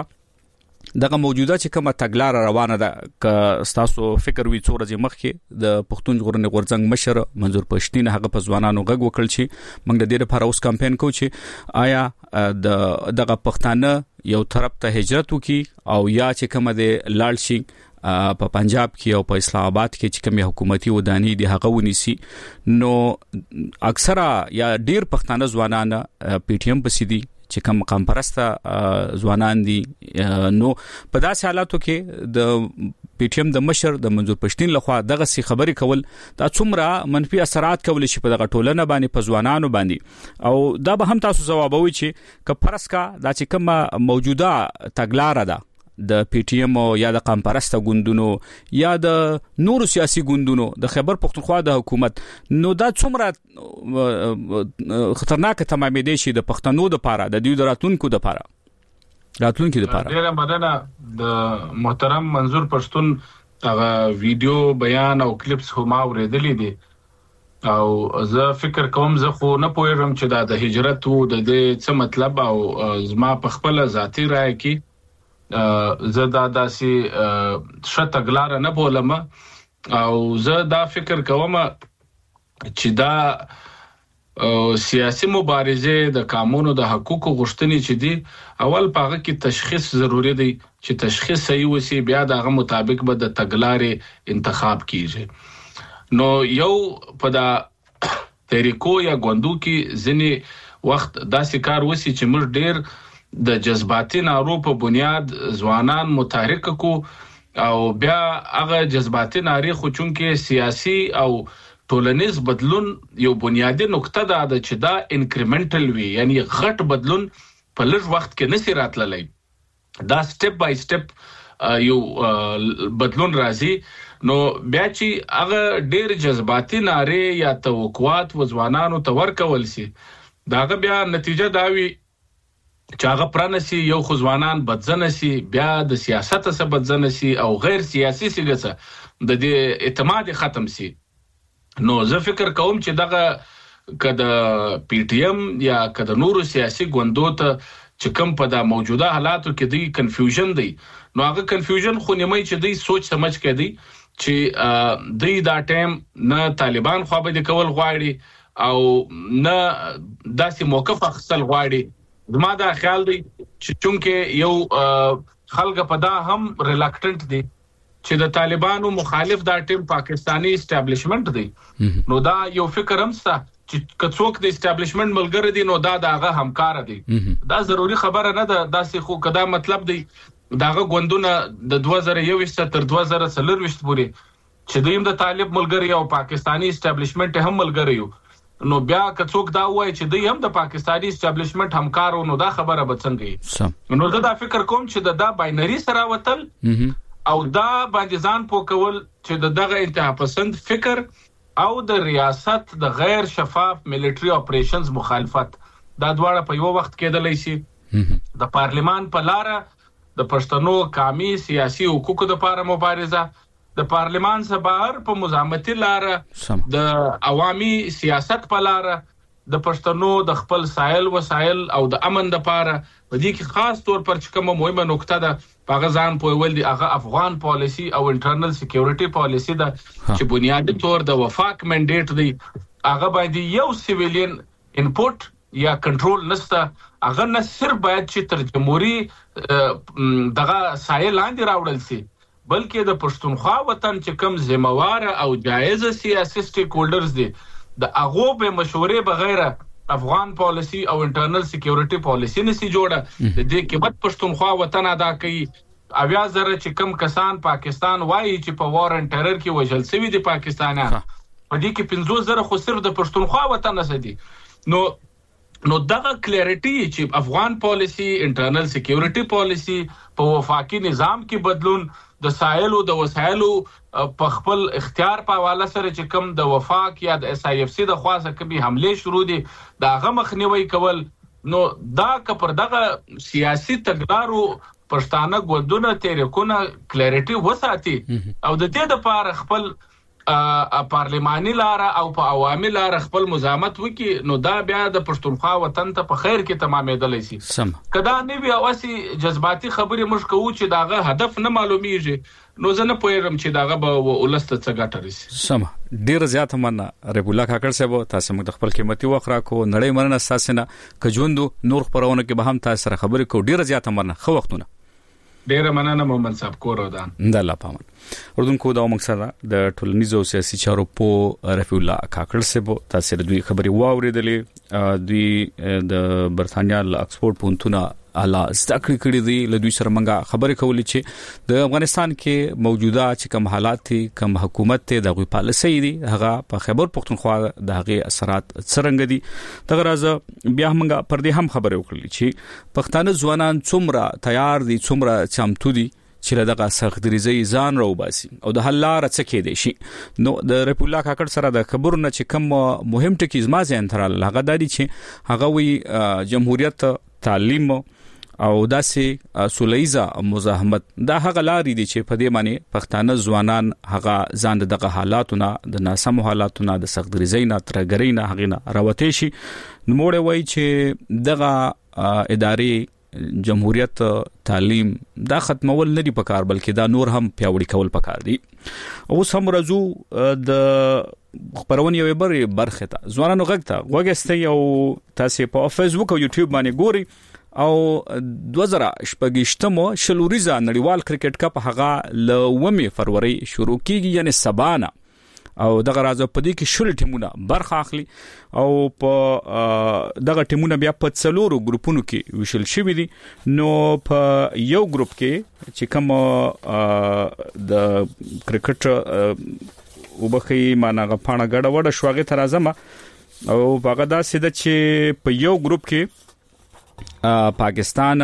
S3: دغه موجوده چې کومه تګلار روانه ده ک تاسو فکر وی څوره چې مخ کې د پښتون ژغورنې غورځنګ مشر منظور پښتين هغه په ځوانانو غږ وکړ چې موږ د دې لپاره اوس کمپاین کوو چې آیا د دغه پښتانه یو طرف ته هجرت وکي او یا چې کومه د لاړ شي په پنجاب کې او په اسلام آباد کې چې کومه حکومتي ودانی دي هغه ونیسي نو اکثره یا ډیر پښتانه ځوانان پی ټی ایم پسې دي چې کوم مقام پرسته ځوانان دي نو په داسې حالاتو کې د پی ټی ایم د مشر د منظور پښتين لخوا دغه سي خبري کول دا څومره منفي اثرات کول شي په دغه ټولنه باندې په ځوانانو باندې او دا به هم تاسو جوابوي چې ک پرسکا دا چې کومه موجوده تګلار ده د پی ټی ایم یا د قام پرسته ګوندونو یا د نورو سیاسي ګوندونو د خیبر پختونخوا د حکومت نو دا څومره خطرناک تمامې دي شي د پښتنو د پاره د دوی راتلونکو د پاره راتلونکو د پاره
S9: ډیره مننه د محترم منظور پښتون هغه ویډیو بیان او کلیپس هم اوریدلې دي او زه فکر کوم زه خو نه پوهیږم چې دا د هجرت او د دې څه مطلب او زما په خپل ذاتی رائے کې زه دا داسي شته غلار نه بولم او زه دا فکر کوم چې دا سیاسي مبارزه د قانونو د حقوقو غوښتنې چې دي اول پاغه کې تشخیص ضروری دی چې تشخیص صحیح وسی بیا دغه مطابق به د تګلارې انتخاب کیږي نو یو په دا طریقو یا غوندو کې ځنی وخت داسې کار وسی چې موږ ډیر د جذباتي نارو په بنیاد ځوانان متحرک کو او بیا هغه جذباتي ناری خو چونکه سیاسي او ټولنیز بدلون یو بنیادی نقطه ده چې دا انکریمنټل وی یعنی غټ بدلون په لږ وخت کې نسی راتللی دا سټپ بای سټپ یو بدلون راځي نو بیا چې هغه ډیر جذباتي ناری یا توقعات و ځوانانو ته ورکول شي داغه بیا نتیجه داوي چې هغه پرانسی یو خوځوانان بدزنسی بیا د سیاست سره بدزنسی او غیر سیاسي سیګه د دې اعتماد ختم سي نو زه فکر کوم چې دغه کده پی ټی ایم یا کده نورو سیاسي ګوندو ته چې کوم په دا موجوده حالاتو کې دی کنفیوژن دی نو هغه کنفیوژن خو نیمه چې دی سوچ سمجھ کې دی چې دی دا ټیم نه طالبان خو به کول غواړي او نه داسې موقف اخستل غواړي زما دا خیال دی چې چونکه یو خلک په دا هم ریلکټنټ دي چې د طالبانو مخالف دا ټیم پاکستانی اسټابلیشمنت دی نو دا یو فکر هم ستا چې کڅوک د اسټابلیشمنت ملګری دي نو دا داغه همکار دي دا ضروری خبره نه ده دا څه خو کدا مطلب دی داغه غوندونه د دوه زره یو تر دوه زره څلور پورې چې دیم د طالب ملګری او پاکستانی اسټابلیشمنت هم ملګری یو نو بیا کڅوک دا وای چې دوی هم د پاکستانی اسټابلیشمنت همکار نو دا خبره به څنګه نو دا فکر کوم چې دا باینری سره وتل او دا باندې ځان پوکول چې دغه انتها پسند فکر او د ریاست د غیر شفاف ملټری اپریشنز مخالفت دا دواړه په یو وخت کېدلای شي د پارلیمان په لار د پښتنو قومي سیاسي حقوقو لپاره مبارزه د پارلیمان سبار په مزاحمتي لار د عوامي سیاست په لار د پښتنو د خپل سایل وسایل او د امن لپاره په دې کې خاص طور پر کومه مهمه نقطه ده هغه ځان په ول دي هغه افغان پالیسی او انټرنل سکیورټي پالیسی ده چې بنیادی طور د وفاق منډیټ دی هغه باندې یو سیویلین انپوټ یا کنټرول نشته هغه نه صرف باید چې تر جمهوریت دغه سایل لاندې راوړل شي بلکې د پښتونخوا وطن چې کم ذمہوار او جایز سیاسي سټیک هولډرز دي د هغه به مشورې بغیر افغان پالیسی او انټرنل سکیورټي پالیسی نسی جوړه د دې کې بد پښتونخوا وطن ادا کوي اویا زره چې کم کسان پاکستان وایي چې په وار ان ټرر کې وژل شوی دي پاکستانیان په دې کې پنځه زره خو صرف د پښتونخوا وطن نسدي نو نو دغه کلیریټي چې افغان پالیسی انټرنل سکیورټي پالیسی په وفاقي نظام کې بدلون د سایلو د وسایلو په خپل اختیار په حواله سره چې کوم د وفاق یا د اس آی اف سی د خواصه کبي حمله شروع دي دا غمخنیوي کول نو دا کپر دغه سیاسي تګلارو پښتانه غوډونه تیریکونه کلیریټي وساتي او د دې لپاره خپل پارلماني لار او په عوامي لار خپل مزاحمت وکي نو دا بیا د پښتونخوا وطن ته په خیر کې تمامېدلی شي سم کدا نه بیا واسی جذباتي خبرې مش کوو چې داغه هدف نه معلومیږي نو زه نه پوهیږم چې داغه به ولسته څه ګټه رسي سم ډیر زیات مننه رب الله کاکړ صاحب تاسو موږ د خپل قیمتي وخت راکو نړۍ مننه اساسنه کجوندو نور خبرونه کې به هم تاسو سره خبرې کو ډیر زیات مننه خو وختونه ډیر مننه محمد صاحب کور ودان د الله پامن اردن کو دا مقصد د ټولنیزو سیاسي چارو په رفیع الله کاکړ صاحب تاسو د دوی خبري واوریدلې دوی د برتانیا ل اکسفورد پونتونه اعلی ستکړی کړی دی له دوی سره منګه خبرې کولې چې د افغانستان کې موجوده چې کوم حالات دي کوم حکومت ته د غوي پالیسي دي هغه په خیبر پختونخوا د هغه اثرات څرنګه دي دغه راز بیا منګه پر دې هم خبرې وکړلې چې پښتانه ځوانان څومره تیار دي څومره چمتو دي چې دغه سختګریزي ځان راوباسي او د حل لار څه کې دي شي نو د رب الله کاکړ سره د خبرونه چې کوم مهم ټکی زما ځین تر هغه دادي چې هغه وی جمهوریت تعلیم او داسې سولېزا مزاحمت دا هغه لاري دي چې په دې معنی پښتانه ځوانان هغه ځان دغه حالاتونه د ناسم حالاتونه د سختګریزي نه ترګري نه هغه نه راوته شي نو موږ وایي چې دغه ادارې جمهوریت تعلیم دا ختمول نه دي پکار بلکې دا نور هم پیاوړي کول پکار دي او سم رزو د خبرونه یو بر برخه ته ځوانانو غږ ته وګستې او تاسو په فیسبوک او یوټیوب باندې ګوري او دوه زره شپږشتمو شلوريزه نړیوال کرکټ کپ هغه لومي فروری شروع کیږي یعنی سبانا او دغه راځو په دې کې شل ټیمونه برخه اخلي او په دغه ټیمونه بیا په څلورو ګروپونو کې وشل شوي دي نو په یو ګروپ کې چې کوم د کرکټ وبخي مانغه پاڼه غړ وړ شوغه تر اعظم او هغه دا سید چې په یو ګروپ کې پاکستان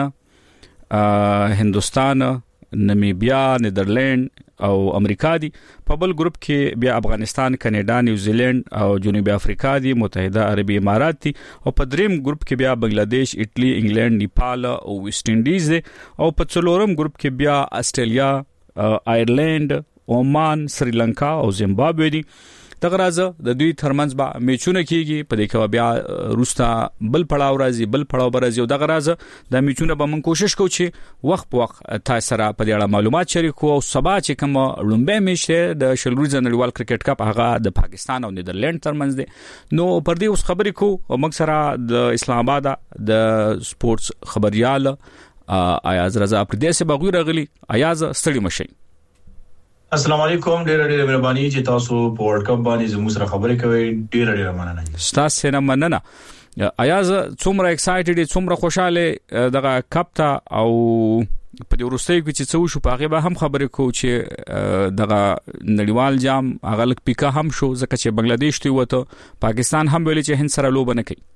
S9: هندوستان نمیبیا نیدرلند او امریکا دي په بل ګروپ کې بیا افغانستان کینیډا نیوزیلند او جنوبي افریقا دي متحده عربي امارات دي او په دریم ګروپ کې بیا بنگلاديش ایټلی انګلند نیپال او ویسټ انډیز دي او په څلورم ګروپ کې بیا استرالیا آیرلند عمان سریلانکا او زیمبابوے دي دغه راځه د دوی ترمنځ به میچونه کیږي په دې کې بیا روستا بل پړاو راځي بل پړاو برازي او دغه راځه د میچونه به من کوشش کوو چې وخت په وخت تاسو سره په دې اړه معلومات شریکو او سبا چې کوم لومبه میشه د شلوريزه نړیوال کرکټ کپ هغه د پاکستان او نیدرلند ترمنځ دي نو پر دې اوس خبرې کو او موږ سره د اسلام آباد د سپورتس خبريال ایاز رضا پر دې سه بغیر غلي ایاز ستړي مشي
S10: السلام علیکم، ډیر ډیر مهرباني چې تاسو په ورلد کپ باندې زموږ سره خبرې کوئ. ډیر ډیر مننه.
S3: ستاسو نه مننه. ایاز څومره ایکسایټډ څومره خوشاله دغه کپ ته او په دې ورستۍ کې چې څو شو په هغه به هم خبرې کو چې دغه نړیوال جام هغه لک پیکا هم شو ځکه چې بنگلاديش ته وته پاکستان هم ویل چې هند سره لوب نه کوي.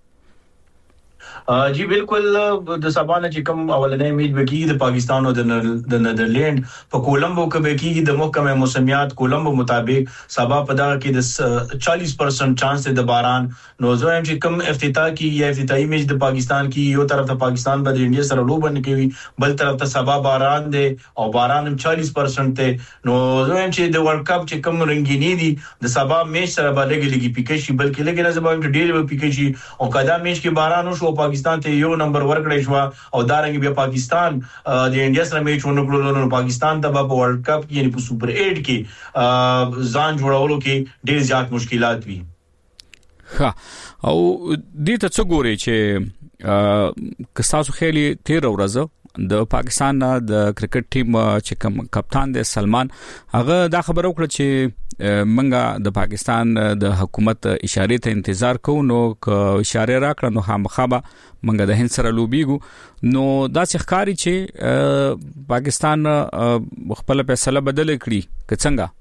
S10: جی بالکل د سبانه چې کوم اولنې امید وکړي د پاکستان او د نیدرلند په کولمبو کې وکړي د محکمه موسمیات کولمبو مطابق سبا په دغه کې د چالیس پرسنټ چانس د باران. نو زه هم چې کوم افتتاح کې یا افتتاحي میچ د پاکستان کې یو طرف ته پاکستان به د انډیا سره لوب نه کوي، بل طرف ته سبا باران دی او باران هم چالیس پرسنټ دی. نو زه هم چې د ورلد کپ چې کوم رنگینی دي د سبا میچ سره به لګي لګي پیکې شي، بلکې لګي نه زما هم ډېر به پیکې شي او کدا میچ کې باران وشو پاکستان ته یو نمبر ورکړی شو او دارنګ بیا پاکستان د انډیا سره میچ ونکړو نو پاکستان ته په ورلد کپ کې یعنی په سوپر اېټ کې ځان جوړولو کې ډېر زیات مشکلات وي.
S3: ها او دې ته څه ګوري چې کستاسو خېلي تیر ورځ د پاکستان د کرکټ ټیم چې کوم کپتان دی سلمان هغه دا خبر وکړه چې منګه د پاکستان د حکومت اشاره ته انتظار کوو، نو ک اشاره راکړه نو خامخابه منګه د هند سره لوبيګو. نو دا څخکاری چې پاکستان خپل فیصله بدل کړي که څنګه؟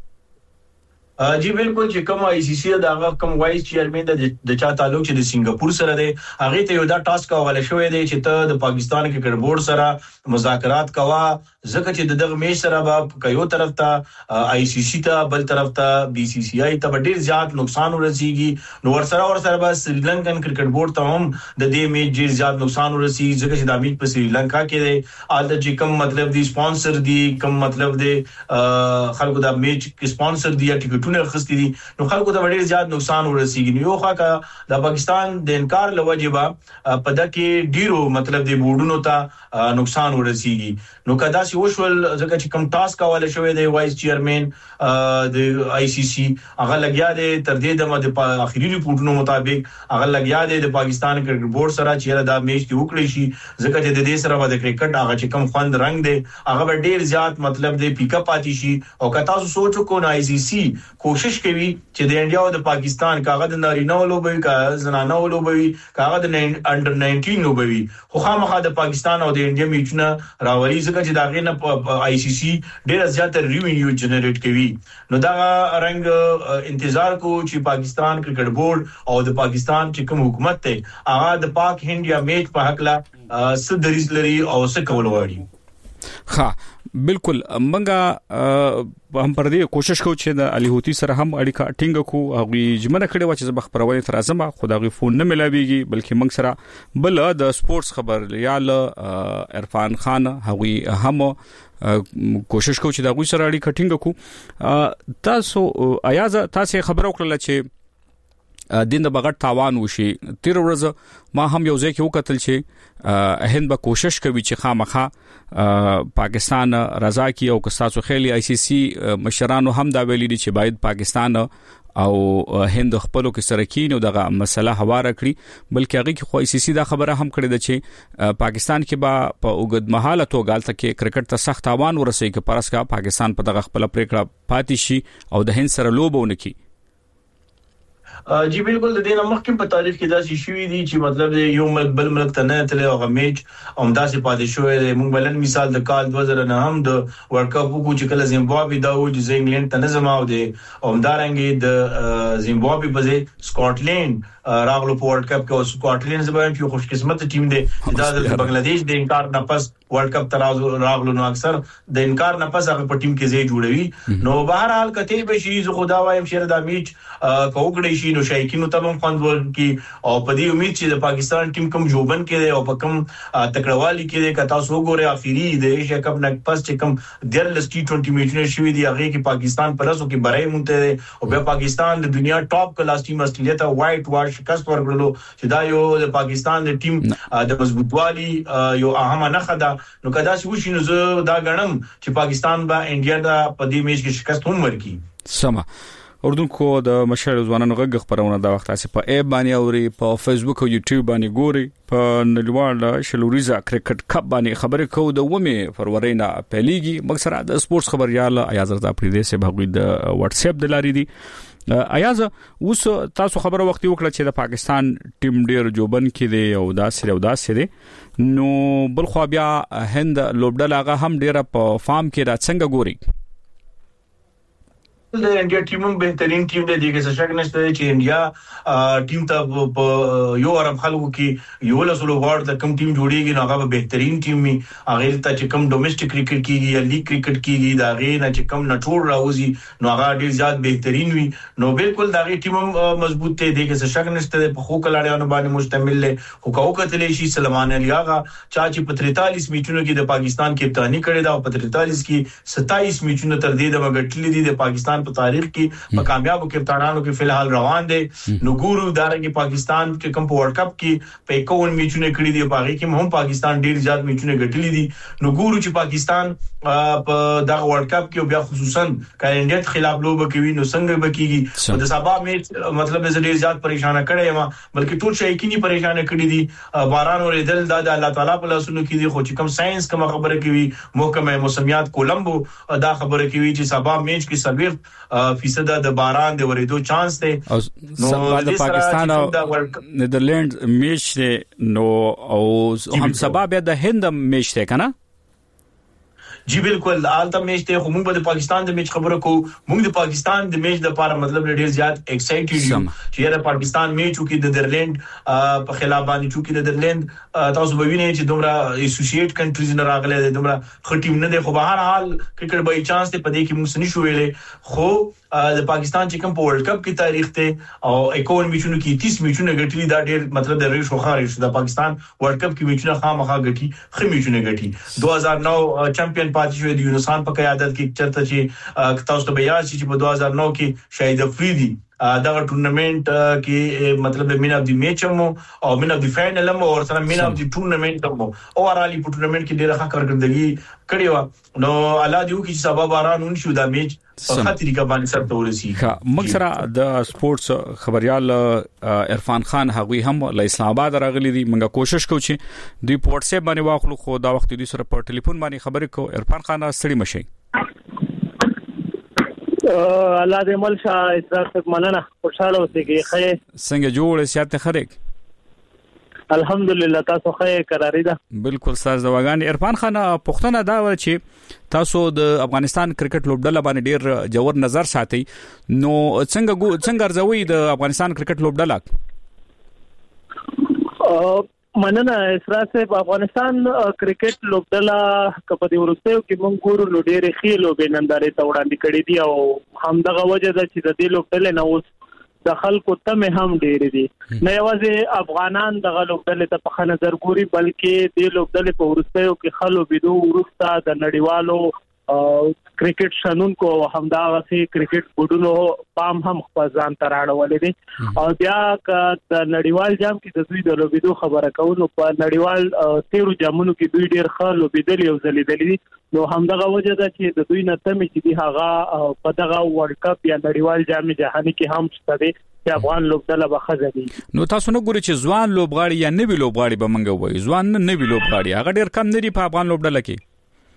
S10: جی بالکل چې کوم آی سی سی دا هغه کوم وایس چیرمن د چا تعلق چې د سنگاپور سره دی هغه ته یو دا ټاسک حواله شوې دی چې ته د پاکستان کرکټ بورډ سره مذاکرات کوا، ځکه چې د دغه میچ سره به یو طرف ته آی سی سی ته بل طرف ته بی سی سی آی ته ډیر زیات نقصان ورسیږي. نو ورسره ورسره به سریلانکن کرکټ بورډ ته هم د دې میچ ډیر زیات نقصان ورسیږي ځکه چې د میچ په سریلانکا کې دی آل د کوم مطلب دی سپانسر دی کوم مطلب دی خلکو د میچ کې سپانسر دی یا ټیکټ نه خستی دي، نو خلکو ته ډیر زیات نقصان ورسیږي. یو خاکه د پاکستان د انکار لوجبه په دکې ډیرو مطلب دی بورډونو ته نقصان ورسیږي. نو کدا سی وشول ځکه چې کوم ټاسک حواله شوی دی وایس چیرمن د آی سی سی هغه لګیا دی تر دې د اخیری ریپورتونو مطابق هغه لګیا دی د پاکستان کرکټ بورډ سره چې دا میچ دی وکړي شي ځکه چې د دې سره د کرکټ هغه چې کوم خوند رنگ دی هغه ډیر زیات مطلب دی پیک اپ پاتې شي. او کتا سوچو کو آی سی سی کوشش کوي چې د انډیا او د پاکستان کاغذ نارینه ولوبوي کا زنانه ولوبوي کاغذ انډر ناینټین لوبوي، خو خامخا د پاکستان او د انډیا میچونه راولي ځکه چې دا غینه آی سی سی ډیر زیات ریوینیو جنریټ کوي. نو دا رنګ انتظار کو چې پاکستان کرکټ بورډ او د پاکستان چې کوم حکومت ته هغه د پاک هند یا میچ په حق لا صدریز لري او څه کول وړي.
S3: ها بالکل منګه هم پر دې کوشش کوو چې د علي هوتی سره هم اړیکه ټینګ کو او جمله کړي و چې زما خبرونه تر ازمه خدای فون نه ملاويږي بلکې موږ سره بل د سپورتس خبر لیال عرفان خان هغوی هم کوشش کوو چې دا غوي سره اړیکه ټینګ کو. تاسو ایاز تاسو خبر وکړه چې دین د بغټ تاوان وشي تیر ورځ ما هم یو ځای کې وکتل چې هند به کوشش کوي چې خامخا پاکستان رضا کی او کساتو خېلی آی سی سی مشرانو هم دا ویلي دي چې باید پاکستان او هند خپلو کې سره کینو دغه مسله هواره کړی، بلکې هغه کې خو آی سی سی دا خبره هم کړې ده چې پاکستان کې به په اوږد مهاله توګه تلته کرکټ ته سخت تاوان ورسېږي چې پرسکا پاکستان په دغه خپل پریکړه پاتې شي او د هند سره لوبونه کوي.
S10: جی بالکل د دې مخکې په تاریخ کې داسې شوې دي چې مطلب یو ملک بل ملک ته نه تللی او میچ همدا سي پاتې شوې دی. موږ بلن مثال د کال دوه زره نه هم د ورلد کپ وکړو چې کله زیمبابوې دا و چې انګلند ته نه زما و دي او همدارنګه د زیمبابوې په ځای سکاټلند راغلو په ورلد کپ کې او سکاټلند زبر یو خوش قسمت ټیم دی دا د بنگلاديش د انکار نه پس ورلد کپ ته راغلو. نو اکثر د انکار نه پس هغه په ټیم کې ځای جوړوي. نو بهر حال کته به شي زه خدا وایم چې دا میچ کوکړی شي نو شایکینو ته هم خوند ورکړي او په دې امید چې د پاکستان ټیم کوم جوبن کې دی او په کوم تکړوالي کې دی کتا سو ګوره اخیری د ایشیا کپ نه پس چې کوم ډیرلس ټي ټوئنټي میچونه شوي دی هغه کې پاکستان پر اسو کې برای مونته دی او بیا پاکستان د دنیا ټاپ کلاس ټیم استرالیا ته وایټ واش شکست ورکړلو چې دا یو د پاکستان د ټیم د مضبوطوالي یو اهمه نښه ده. نو کدا چې وشي نو زه دا غنم چې پاکستان با انډیا دا په دې میچ کې شکست هم ورکړي.
S3: سما اردن کو د مشر ځوانانو غږ خبرونه دا وخت تاسو په ایپ باندې اوري په فیسبوک او یوټیوب باندې ګوري په نړیوال شلوریزا کرکټ کپ باندې خبرې کوو د ومه فروری نه پیلیږي مکسره د سپورتس خبريال ایاز رضا پریدې سه بغوی د واتس اپ د لاري دي ایاز اوس تاسو خبره وخت وکړه چې د پاکستان ټیم ډیر جوبن کې دی او دا سره او دا سره نو بل خو بیا هند لوبډل هغه هم ډیر په فارم کې را څنګه ګوري
S10: د انډیا ټیم هم بهترین ټیم دی دغه څه شک نشته چې انډیا ټیم ته په یو عرب خلکو کې یو لسلو غوړ د کم ټیم جوړیږي نو هغه بهترین ټیم می هغه ته چې کم ډومېسټک کرکټ کیږي یا لیګ کرکټ کیږي دا غي نه چې کم نټور راوځي نو هغه ډیر زیات بهترین وي نو بالکل دا غي ټیم هم مضبوط دی دغه څه شک نشته په خو کلاړیانو باندې مشتمل له حقوق کتلې شي سلمان علي هغه چا چې په ترتالیس میچونو کې د پاکستان کپتانی کړی دا او په ترتالیس کې ستایس میچونو تر دې د مګټلې دي د پاکستان په تاریخ کې په کامیابو کپتانانو کې فلحال روان دي نو ګورو دارنګه پاکستان کې کوم په ورلد کپ کې په اکاون میچونه کړی دي باغی کې هم پاکستان ډیر زیات میچونه ګټلې دي نو ګورو چې پاکستان په دغه ورلد کپ کې بیا خصوصا کانډیټ خلاف لوب کوي نو څنګه بکیږي د سبا میچ مطلب ډیر زیات پریشان کړي ما بلکې ټول شي کې نه پریشان کړي دي باران ورېدل د الله تعالی په لاسونو کې دي خو چې کوم ساينس کوم خبره کوي محکمه موسمیات کولمبو دا خبره کوي چې سبا میچ کې سلوي فیصد د باران د ورېدو چانس دی
S3: نو د پاکستان او نیدرلند میچ نو او هم سبب د هند میچ ته کنه
S10: جی بالکل آلته میچ ته خو موږ د پاکستان د میچ خبره کو موږ د پاکستان د میچ د لپاره مطلب ډیر زیات ایکسایټډ یو چې د پاکستان میچ کې د نیدرلند په خلاف باندې چې د نیدرلند تاسو به وینئ چې دومره اسوسییټ کنټریز نه راغلي دومره خټیم نه دی خو به هر حال کرکټ به چانس ته پدې کې موږ سني شو ویلې خو د پاکستان چې کوم په ورلد کپ کې تاریخ ته او اکاون میچونو کې تیس میچونه ګټلي دا ډیر مطلب د ریشو خارج د پاکستان ورلد کپ کې میچونه خامخا ګټي خې میچونه ګټي دوه هزار نو چمپیون پاتې شو د یونسان په قیادت کې چرته چې تاسو ته بیا چې په دوه هزار نو کې شاهد افریدي دا ټورنمنت کې مطلب مین اف دی میچ مو او مین اف دی فائنل مو او سره مین اف دی ټورنمنت مو او ارالي په ټورنمنت کې ډیره ښه کارکړدګي کړې و نو الله دې وکړي چې سبب باران شو دا میچ په خاطر کې باندې سره تورسي
S3: مکسره د سپورتس خبريال عرفان خان هغوی هم له اسلام آباد راغلي دي موږ کوشش کوو چې دوی په واتس اپ باندې واخلو خو دا وخت دوی سره په ټلیفون باندې خبرې کوو عرفان خان ستړي مشي
S11: الله دې مل شاه استراحت مننه خوشاله اوسئ خیر
S3: څنګه جوړ سیاست خریک
S11: الحمدلله تاسو خیر قراری ده
S3: بالکل ساز دواګان عرفان خان پښتنه دا و چې تاسو د افغانستان کرکټ لوبډله باندې ډیر جوړ نظر ساتي نو څنګه څنګه ارزوي د افغانستان کرکټ لوبډله
S11: مننه اسراء صاحب افغانستان کرکټ لوبډله کپدي ورستیو کې مونږ ګورو نو ډېر خېلو بیننداري ته وړاندې کړې دي او همدغه وجه ده چې د دې لوبډلې نه اوس د خلکو تمه هم ډېر دي نه یوازې افغانان د لوبډلې ته په نظر ګوري بلکې د لوبډلې په ورستیو کې خلو بيدو ورستا د نړیوالو کرکټ شنونکو همدغه سي کرکټ بورډونو پام هم خپل ځان ته راړولې دي او بیا د نړیوال جام کې د دوی د لوبیدو خبره کوو په نړیوال تیرو جامونو کې دوی ډېر ښه لوبیدل او زلیدل دي نو همدغه وجه ده چې د دوی نه تمه چې دی هغه په دغه ورلد کپ یا نړیوال جام جهاني کې هم شته چې افغان لوبډله به خزه دي
S3: نو تاسو نو ګورئ چې ځوان لوبغاړي یا نوی لوبغاړي به منګو وي ځوان نه نوی لوبغاړي هغه ډېر کم نه دي په افغان لوبډله کې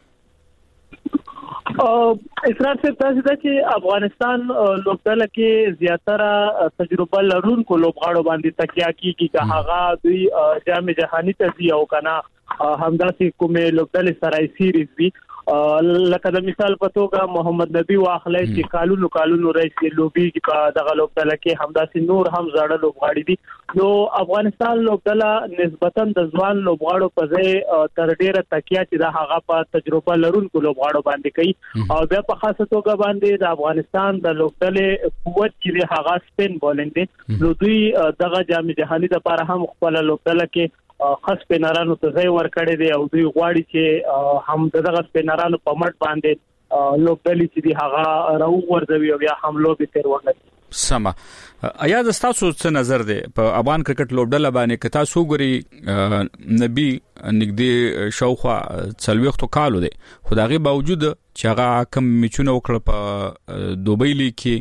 S11: اسراء صاحب تاسو ته چې افغانستان لوبډله کې زیاتره تجربه لرونکو لوبغاړو باندې تکیه کیږي چې هغه دوی جام جهاني ته ځي او کنه همداسې کومې لوبډلې سره سیریز وي لکه د مثال په توګه محمد نبی واخلای چې کالونو کالونو رئیس لوبي په دغه لوبډله کې همداسې نور هم زړه لوبغاړي دي نو افغانستان لوبډله نسبتاً د ځوان لوبغاړو په ځای تر ډیره تکیه چې د هغه په تجربه لرونکو لوبغاړو باندې کوي او بیا په خاصه توګه باندې د افغانستان د لوبډلې قوت چې هغه سپین بولینګ دي نو دوی دغه جام جهاني لپاره هم خپل لوبډله کې خاص پینارانو ته ځای ورکړی دی او دوی غواړي چې هم دغه پینارانو په مټ باندې لوبډلې چې دی هغه راو ورځوي او بیا هم لوبي تیر وړي
S3: سما ایا د تاسو څه نظر دی په افغان کرکټ لوبډله باندې که تاسو ګوري نبی نګدي شاوخوا څلويختو کالو دی خو دغه باوجود چې هغه کم میچونه وکړ په دوبۍ لیګ کې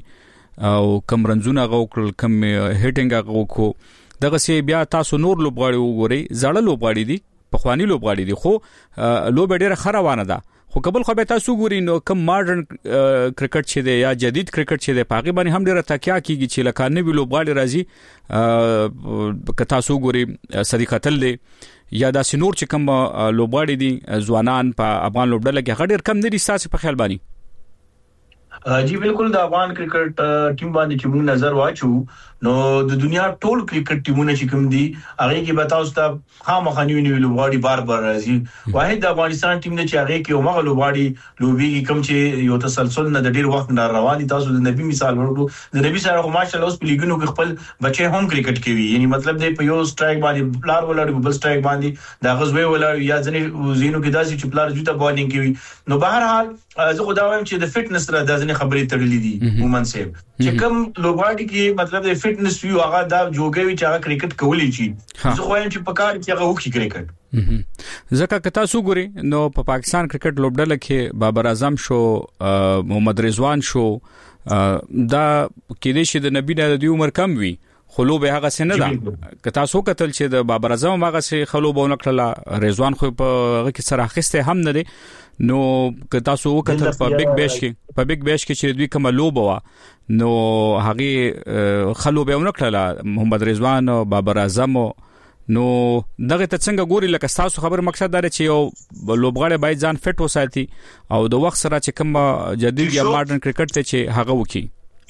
S3: او کم رنزونه غوکل کم هټینګ غوکو دغه سي بیا تاسو نور لوبغاړي وګورئ زړه لوبغاړي دي پخوانی لوبغاړي دي خو لوب ډیره خروانه ده خو قبل خو به تاسو ګورئ نو کم ماډرن کرکټ چې دی یا جدید کرکټ چې دی پاغي باندې هم ډیره تکیا کیږي چې لکه نوی لوبغاړي راځي ک تاسو ګورئ صدیق قتل دی یا د سنور چې کم لوبغاړي دي ځوانان په افغان لوبډله کې غډیر کم نه دي ساسي په خیال باندې
S10: جی بالکل د افغان کرکټ ټیم باندې چې موږ نظر واچو نو د دنیا ټول کرکټ ټیمونه چې کوم دي هغه کې به تاسو ته خامخا نیو نیو لوبغاړي بار بار راځي واحد د افغانستان ټیم نه چې هغه کې یو لوبغاړي لوبي کوم چې یو تسلسل نه د ډیر وخت نه رواني تاسو د نبی مثال ورکړو د نبی سره خو ماشاءالله اوس په لیګونو کې خپل بچي هم کرکټ کوي یعنی مطلب دی په یو سټرایک باندې پلار ولاړ بل سټرایک باندې د غزوی ولاړ یا ځنې زینو کې داسې چې پلار جوته بالینګ کوي نو بهر حال زه خو دا وایم چې د فټنس سره د ځنې خبرې تړلې دي مومن صاحب چې کوم لوبغاړي کې مطلب د فټنس وی هغه دا جوګوي چې هغه کرکټ کولی شي زه خو وایم چې په کار کې هغه وکړي کرکټ
S3: ځکه که تاسو ګورئ نو په پاکستان کرکټ لوبډله کې بابر اعظم شو محمد رضوان شو دا کې دې چې د نبی نه د عمر کم وي خلو به هغه سن نه ده که تاسو کتل چې د بابر اعظم هغه سي خلو به نکړه رضوان خو په هغه کې سره اخیسته هم نه دي نو که تاسو وکتل په بیگ بیش کې په بیگ بیش کې چې دوی کوم لوبه وا نو هغه خلو به نکړه محمد رضوان او بابر اعظم نو دغه ته څنګه ګوري لکه تاسو خبر مقصد دا چې یو لوبغاړی باید ځان فټ وساتي او د وخت سره چې کوم جدید یا ماډرن کرکټ ته چې هغه وکي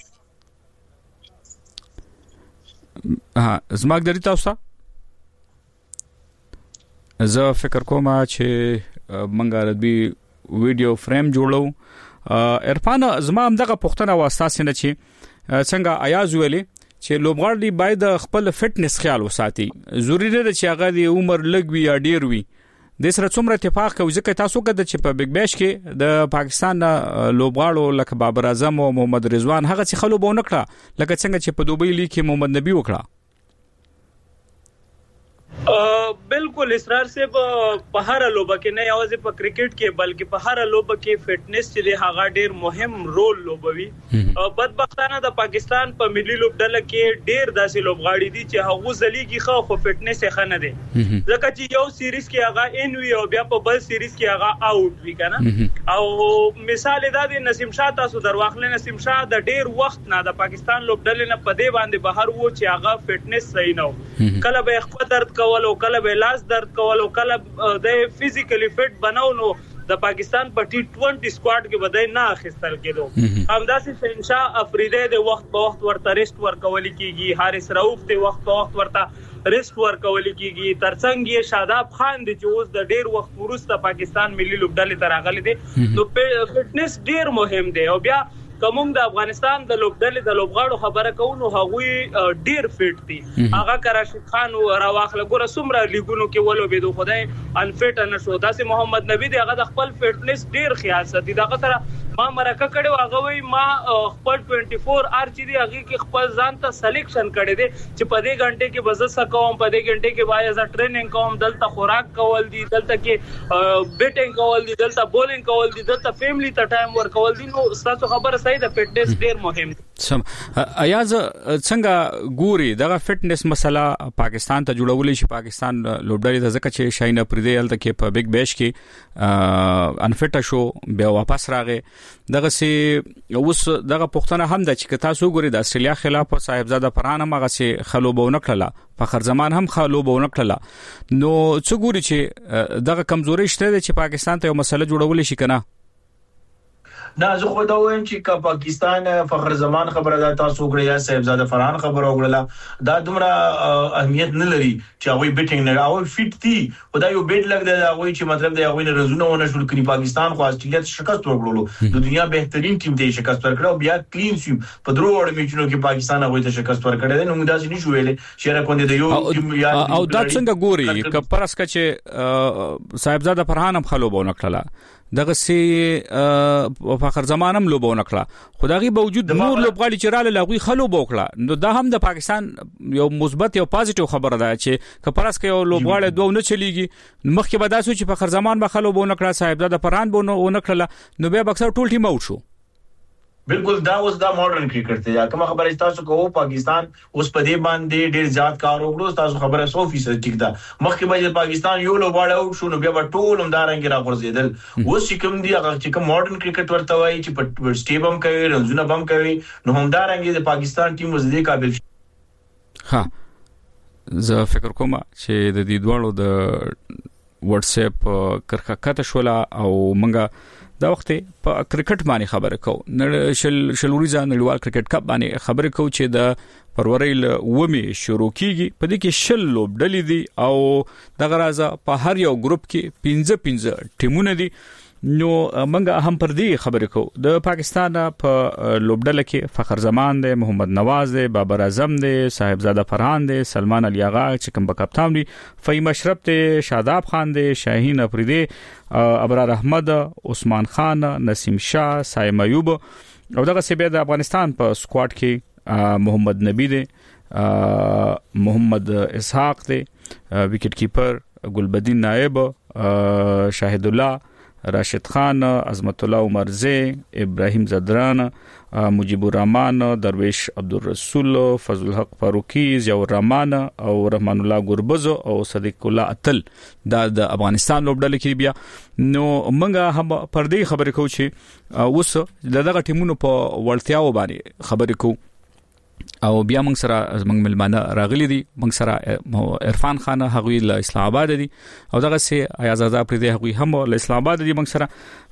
S3: ها زماګ درې تاسو زه فکر کوم چې منګه ردبي ویډیو فریم جوړو عرفان زما هم دغه پښتنه واسطه نه چې څنګه ایاز ویلي چې لوبغاړي باید خپل فټنس خیال وساتي ضروری نه چې هغه د عمر لګوي یا ډیر وي د سره څومره اتفاق کوي ځکه تاسو کده چې په بیگ بیش کې د پاکستان لوبغاړو لکه بابر اعظم او محمد رضوان هغه څه خلو بونه کړه لکه څنګه چې په دوبۍ لیګ کې محمد نبی وکړه
S11: بالکل اسرار سے په هر لوبه کې نه یوازې په کرکټ کې بلکې په هر لوبه کې فټنس چې دی هغه ډیر مهم رول لوبوي بدبختانه د پاکستان په ملي لوبډله کې ډیر داسې لوبغاړي دي چې هغه ځلیږي خو خو فټنس یې خنه دي ځکه چې یو سیریز کې هغه ان وی او بیا په بل سیریز کې هغه اوټ وی کنه او مثال دا دی نسیم شاه تاسو درواخل نسیم شاه د ډیر وخت نه د پاکستان لوبډله نه په دې باندې بهر وو چې هغه فټنس صحیح نه کله به خپل درد کولو کله به لاس درد کولو کله د فزیکلی فټ بناو نو د پاکستان په ټي ټوئنټي سکواډ کې بدای نه اخیستل کېدو همداسې شهنشاه افریدی د وخت په وخت ورته ریسټ ورکول کیږي حارث رؤف د وخت په وخت ورته ریسټ ورکول کیږي ترڅنګ یې شاداب خان د چې اوس د ډیر وخت وروسته پاکستان ملي لوبډلې ته راغلي دي نو فټنس ډیر مهم دی او بیا کوم د افغانستان د لوبډلې د لوبغاړو خبره کوو هغوی ډیر فټ دي هغه کراشد خان او راواخله ګوره سمره لیګونو کې ولو به د خدای ان فټ نه شو داسې محمد نبی دی هغه د خپل فټنس ډیر خیال ساتي دغه سره ما مرکه کړو هغه وی ما خپل چوبیس آر چې دی هغه کې خپل ځان ته سلیکشن کړی دی چې په دې غنټه کې بزس کوم په دې غنټه کې وای از ټریننګ کوم دلته خوراک کول دي دلته کې بیټینګ کول دي دلته بولینګ کول دي دلته فیملی ته ټایم ور کول دي نو تاسو خبره د فټنس ډیر مهم
S3: سم ایاز څنګه ګوري دغه فټنس مسله پاکستان ته جوړولې شي پاکستان لوبډلې د ځکه چې شاینه پردې الته کې په بیگ بیش کې انفټ شو بیا واپس راغې دغه سي اوس دغه پښتنه هم د چې تاسو ګوري د استرالیا خلاف صاحبزاده فرحان هم هغه سي خلوبونه کړله فخر زمان هم خلوبونه کړله نو څو ګوري چې دغه کمزوري شته چې پاکستان ته یو مسله جوړولې شي کنه
S10: نه زه خو دا وایم چې کا پاکستان فخر زمان خبره ده تاسو وګړي یا صاحبزاده فرحان خبره وګړه دا دومره اهمیت نه لري چې هغه بیټینګ نه او فټ دي خدای یو بیټ لګ دی هغه چې مطلب دی هغه نه رزونه ونه شول کړي پاکستان خو استرالیا شکست ورکړلو د دنیا بهترین ټیم دی شکست ورکړو بیا کلین شو په درو وړ میچونو کې پاکستان هغه ته شکست ورکړی نو موږ داسې نشو ویلې چې را کوندې د یو ټیم یا
S3: او دا څنګه ګوري ک پرس ک چې صاحبزاده فرحان هم خلوبونه کړله دغه سي فخر زمانم لوبونه کړه خدایي باوجود نور لوبغاړي چې رااله لغوي خلو بوکړه نو دا هم د پاکستان یو مثبت یو پازیټیو خبره ده چې کپرس کې یو لوبغاړي دوه نه چلیږي مخکې به داسو چې فخر زمان به خلو بونه کړه صاحبزاده فرحان بونه ونه کړله نو به اکثر ټول ټیم اوټ شو
S10: بالکل دا اوس دا ماډرن کرکټ دی. کوم خبره تاسو کوو پاکستان اوس په دې باندې ډیر زیات کار وکړو. تاسو خبره سو فیصد ټیک ده. مخکې به پاکستان یو لوباړه او شو نو بیا ټول هم دارنګ راغورځیدل. اوس چې کوم دی هغه چې کوم ماډرن کرکټ ورته وایي چې په سټیډیم کوي رنزونه بم کوي نو هم دارنګ د پاکستان ټیم وزدي قابل شي.
S3: ها زه فکر کوم چې د دې دوړو د واتس اپ کرکه کته شولا او منګه دا وخت په کرکټ باندې خبره کو نړ شل شلوريزه نړیوال کرکټ کپ باندې خبره کو چې د فروری ل ومه شروع کیږي په دې کې شل لوبډلې دي او د غرازه په هر یو ګروپ کې پنځه پنځه ټیمونه دي. نو منګه هم پر دې خبره کو د پاکستان په لوبډله کې فخر زمان دی, محمد نواز دی, بابر اعظم دی, صاحبزاده فرحان دی, سلمان علی آغا چې کوم کپتان دی, فهیم اشرف دی, شاداب خان دی, شاهین افریدی, ابرار احمد, عثمان خان, نسیم شاه, سایم ایوب او دغه سبه د افغانستان په سکواډ کې محمد نبی دی, محمد اسحاق دی, وکټ کیپر ګلبدین نائب, شاهد الله, راشد خان, عظمت الله عمرزی, ابراهیم زدران, مجيب الرحمن, درویش عبدالرسول, فضل الحق فاروقی, ضیاء الرحمن او رحمان الله ګربز او صدیق الله اتل دا د افغانستان لوبډله کې بیا. نو منګه هم پر دې خبرې کوو چې اوس دغه ټیمونو په ورتیاو باندې خبرې کوو او بیا موږ سره موږ ملمانه راغلي دي. موږ سره عرفان خان هغوی له اسلام آباد دي او دغه سي آزاده پر دې هغوی هم له اسلام آباد دي. موږ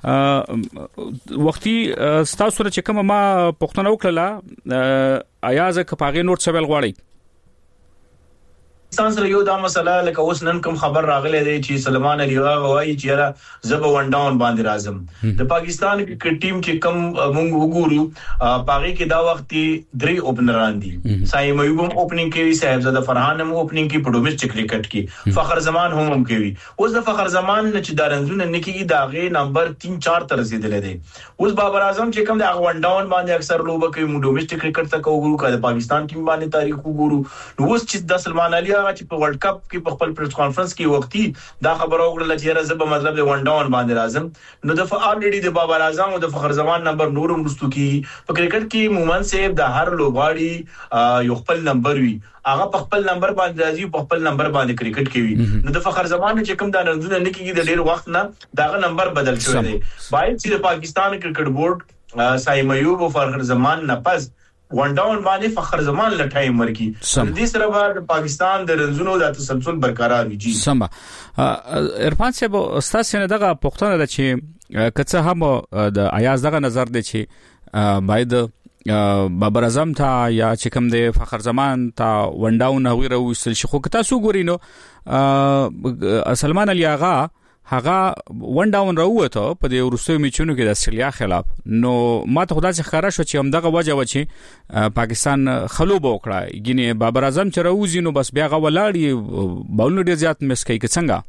S3: سره وختي تاسو سره چې کوم ما پښتنه وکړه ایاز کپاغه نوٹ سوال غواړي
S10: پاکستان سره یو دا مسله لکه اوس نن کوم خبر راغلی دی چې سلمان علی آغا وایي چې را زب ون ډاون باندې راځم. د پاکستان کرکټ ټیم چې کوم مونږ وګورو پاغي کې دا وخت درې اوپنران دي. سایم ایوب هم اوپننګ کوي, صاحبزاده فرحان هم اوپننګ کوي په ډومېسټک کرکټ کې, فخر زمان هم هم کوي. اوس د فخر زمان چې دارنځونه نکیږي دا غي نمبر تین چار تر رسیدلې دي. اوس بابر اعظم چې کوم د ون ډاون باندې اکثر لوبه کوي مو ډومېسټک کرکټ ته وګورو کله پاکستان ټیم باندې تاریخ وګورو نو اوس چې د سلمان علی چې په ورلد کپ کې په خپل پریس کانفرنس کې وختي دا خبره وکړه چې راځه په مطلب د ون ډاون باندې راځم نو د فعالډي د بابر اعظم او د فخر زمان نمبر نورم رستو کې په کرکټ کې مومن صاحب د هر لوبغاړي یو خپل نمبر وي هغه په خپل نمبر باندې راځي په خپل نمبر باندې کرکټ کوي نو د فخر زمان چې کوم د نړۍ نه کېږي د ډیر وخت نه داغه نمبر بدل شوی دی باید چې د پاکستان کرکټ بورډ سایم ایوب او فخر زمان نه پس ون ډاون باندې فخر زمان له ټایم ورکی د دې سره به پاکستان د رنزونو د تسلسل برقرار وي. جی
S3: سم عرفان صاحب استاد سره دغه پښتنه د چې کڅه هم د ایاز دغه نظر دی چې باید بابر اعظم ته یا چې کوم د فخر زمان ته ون ډاون غوړو وسل شي خو تاسو ګورینو سلمان علی آغا هغه ون ډاون راوته په دې ورستوي میچونو کې د استرالیا خلاف نو ماته خدای څخه خبره شو چې همدغه وجه و چې پاکستان خلوب وکړه ګینه بابر اعظم چې راوځي نو بس بیا غو ولاړی باولنو ډیر زیات مس کوي څنګه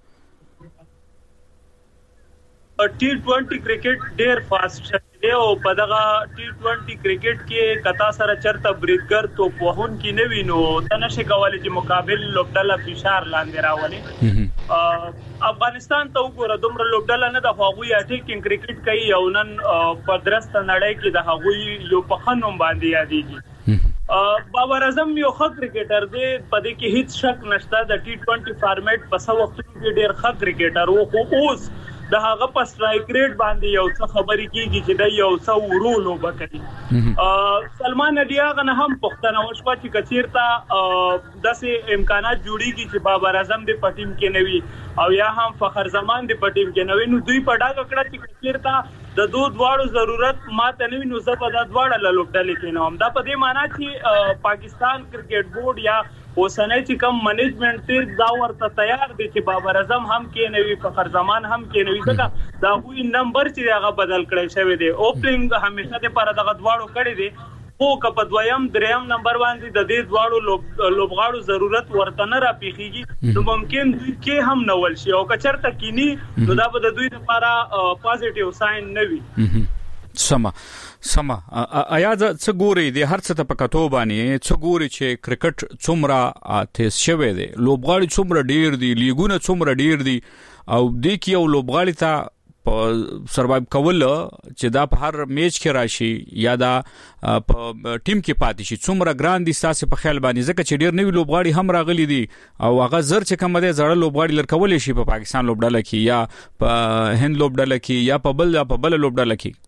S11: ټي ټوئنټي کرکټ ډیر فاست دی او په دغه ټي ټوئنټي کرکټ کې کتا سره چرته بریدګر تو په هون کې نه وینو تنشه کولای چې مقابل لوبډله فشار لاندې راولي افغانستان ته وګوره دومره لوبډله نه د هغوی اټیکینګ کرکټ کوي او نن په درسته نړۍ کې د هغوی یو په خنوم باندې یادېږي بابر اعظم یو ښه کرکټر دی په دې کې هیڅ شک نشته د ټي ټوئنټي فارمیټ په څو وخت کې ډیر ښه کرکټر وو خو اوس د هغه په سټرایک ریټ باندې یو څه خبرې کیږي چې د یو څو ورولو بکړي سلمان علی آغا نه هم پښتنه وشو چې کثیرته داسې امکانات جوړیږي چې بابر اعظم د پټیم کې نوي او یا هم فخر زمان د پټیم کې نوي نو دوی په ډاګه کړه چې کثیرته د دوه دواړو ضرورت ماته نوي نو زه په دا دواړه له لوبډلې کې نوم دا په دې معنی چې پاکستان کرکټ بورډ یا اوسنۍ چې کوم منیجمنت ته دا ورته تیار دي چې بابر اعظم هم کې نوي فخر زمان هم کې نوي ځکه دا وی نمبر چې هغه بدل کړی شوی دی اوپننګ همیشه د پر دغه دواړو کړی دی خو کپ دویم دریم نمبر باندې د دې دواړو لوبغاړو ضرورت ورته نه را پیخیږي نو ممکن دوی کې هم نول شي او کچرته کینی نو دا به د دوی لپاره پازیټیو ساين نه وي.
S3: سما سما آیا د څه ګوري د هر څه ته پکاتو باندې څه ګوري چې کرکټ څومره تیز شوی دی لوبغاړي څومره ډیر دي لیګونه څومره ډیر دي او د کیو لوبغاړي ته سروایو کول چې دا په هر میچ کې راشي یا دا په ټیم کې پاتې شي څومره ګران دي تاسو په خیال باندې ځکه چې ډیر نوی لوبغاړي هم راغلي دي او هغه زر چې کوم دي زړه لوبغاړي لرکول شي په پاکستان لوبډاله کې یا په هند لوبډاله کې یا په بل په بل لوبډاله کې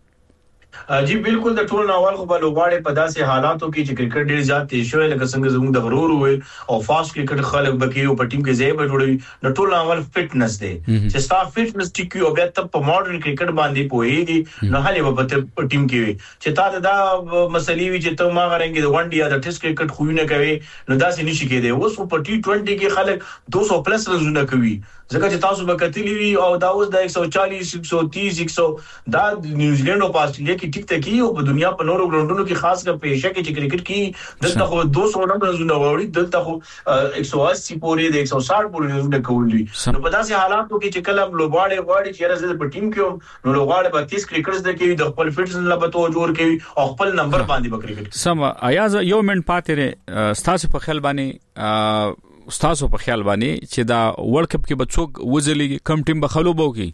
S10: جی بالکل د ټول ناول خو په لوبغاړي په داسې حالاتو کې چې کرکټ ډیر زیات تیز شوی لکه څنګه زموږ د غرور وي او فاست کرکټ خلک بکی او په ټیم کې ځای به جوړوي د ټول ناول فټنس دی چې ستا فټنس ټیک او بیا ته په ماډرن کرکټ باندې پوهیږي نو هلي به په ټیم کې وي چې تا دا مسلې وي چې ته ما غرنګي د ون ډي یا د ټیسټ کرکټ خو نه کوي نو داسې نشي کېدی اوس په ټي ټوئنټي کې خلک دو سو پلس رنونه کوي ځکه چې تاسو به کتلی وي او دا اوس د ایک سو چالیس ایک سو تیس ایک سو دا نیوزیلند او آسټرالیا کې ټیک ټکی او په دنیا په نورو ګراوندونو کې خاص کر پېښه کې چې کرکټ کې دلته خو دو سو رنونه وړي دلته خو ایک سو اسی پورې د ایک سو ساٹھ پورې رنونه کوي نو په داسې حالاتو کې چې کله لوبغاړي غواړي چې راځي په ټیم کې نو لوبغاړي به تیس کرکټرز د کوي د خپل فټنس لپاره توجه کوي او خپل نمبر باندې به کرکټ
S3: سم ایاز یو منټ پاتې ستاسو په خیال باندې ستاسو په خیال باندې چې دا ورلد کپ کې به څوک وځلي کم ټیم به خلوبو کی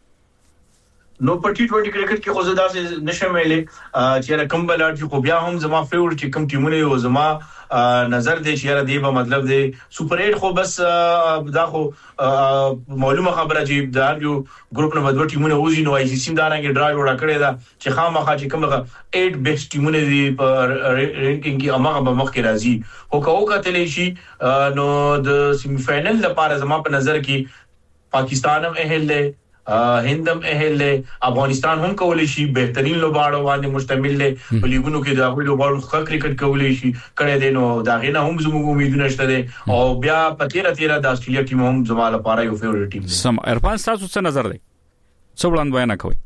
S10: نو په ټي ټوئنټي کرکټ کې خو زدا سه نشم ویلې چې رقم بلار چې خو بیا هم زما فیورټ چې کم ټیمونه او زما نظر دی چې را دی په مطلب دی سپر ایټ خو بس دا خو معلومه خبره چې دا یو ګروپ نمبر دوه ټیمونه وځي نو آی سی سی دارنګ ډرایو وړا کړی دا چې خامخا چې کومه اټ بیسټ ټیمونه دی په رینکینګ کې امغه به مخ کې راځي خو کوو کتلې شي نو د سیمی فائنل لپاره زما په نظر کې پاکستان هم اهل دی هندم اهل افغانستان هم کولای شي بهترین لوبغاړو باندې مشتمل دي په لیګونو کې دا غوړي لوبغاړو ښه کرکټ کولای شي کړي دي نو دا غینه هم زموږ امیدونه شته دي او بیا په تیرا تیرا د استرالیا ټیم هم زموږ لپاره یو فیورټ ټیم دي
S3: سم ارفان تاسو څه نظر دی څه وړاندې بیان کوي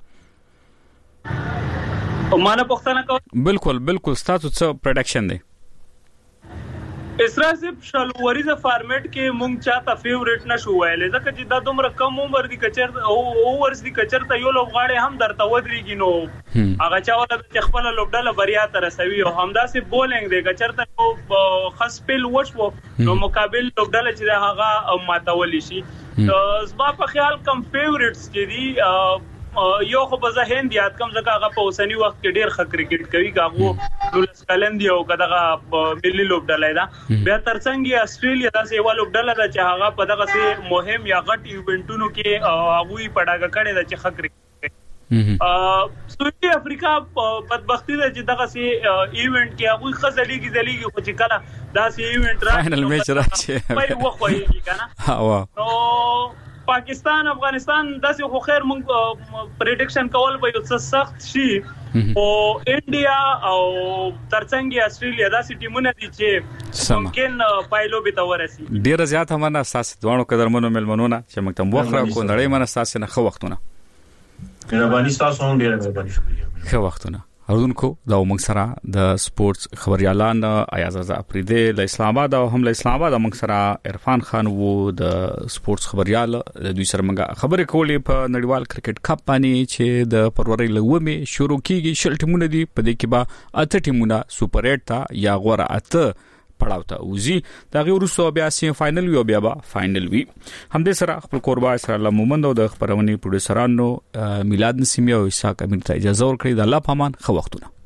S11: او مانه پښتنه کوي
S3: بالکل بالکل تاسو څه پروډکشن دی
S11: اسرائیل شلوریزه فارمیټ کې مونږ چاته فیورټ نشو ویلې ځکه چې دا دومره کم عمر دي کچر او اورز دي کچر ته یو لوبغاړي هم درته ودرېږي نو هغه چا ولا چې خپل لوبډاله بریا ته رسوي او همداسې بولینګ دی کچر ته خاص پیل وشو نو مقابل لوبډاله چې هغه ماتول شي زما په خیال کم فیورټس چې دي یو خو په ذهن دی یاد کم ځکه هغه په اوسنی وخت کې ډیر ښه کرکټ کوي هغه لولس کلندي او کداغه ملي لوبډاله ده بیا ترڅنګ استرالیا داسې یو لوبډاله ده چې هغه په دغه سي مهم یا غټ ایونټونو کې هغه پډاګه کړي ده چې ښه کرکټ سویډي افریقا بدبختی ده چې دغه سي ایونت کې هغه خزلېږي زلېږي خو چې کله داسې ایونت را
S3: فائنل میچ راشي
S11: په وخوي کنه
S3: ها
S11: نو پاکستان افغانستان داسې خو خیر مونږ پریډکشن کول به یو څه سخت شي او انډیا او ترڅنګ استرالیا داسې ټیمونه دي چې ممکن پایلو به تورسي
S3: ډیر زیات هم نه اساس دوانو قدرمنو ملمنونه چې موږ تم وخره کو نړۍ من اساس نه خو وختونه
S10: مهرباني تاسو هم ډیر مهرباني شکریہ
S3: خو وختونه اردوونکو دا موږ سره د سپورتس خبريالان ایاز رضا افریدی له اسلام آباد او هم له اسلام آباد موږ سره عرفان خان وو د سپورتس خبريال د دوی سره موږ خبرې کولې په نړیوال کرکټ کپ باندې چې د فروری لومې شروع کیږي شل ټیمونه دي په دې کې به اته ټیمونه سپر ایټ ته یا غوړه اته پړاو ته وزي دا غوړو سو بیا سیم فائنل وی او بیا با فائنل وی هم دې سره خپل قربا اسر الله مومند او د خبرونې پروډوسرانو میلاد نسیمی او اسحاق امیر ته اجازه ورکړي د الله پامان خو وختونه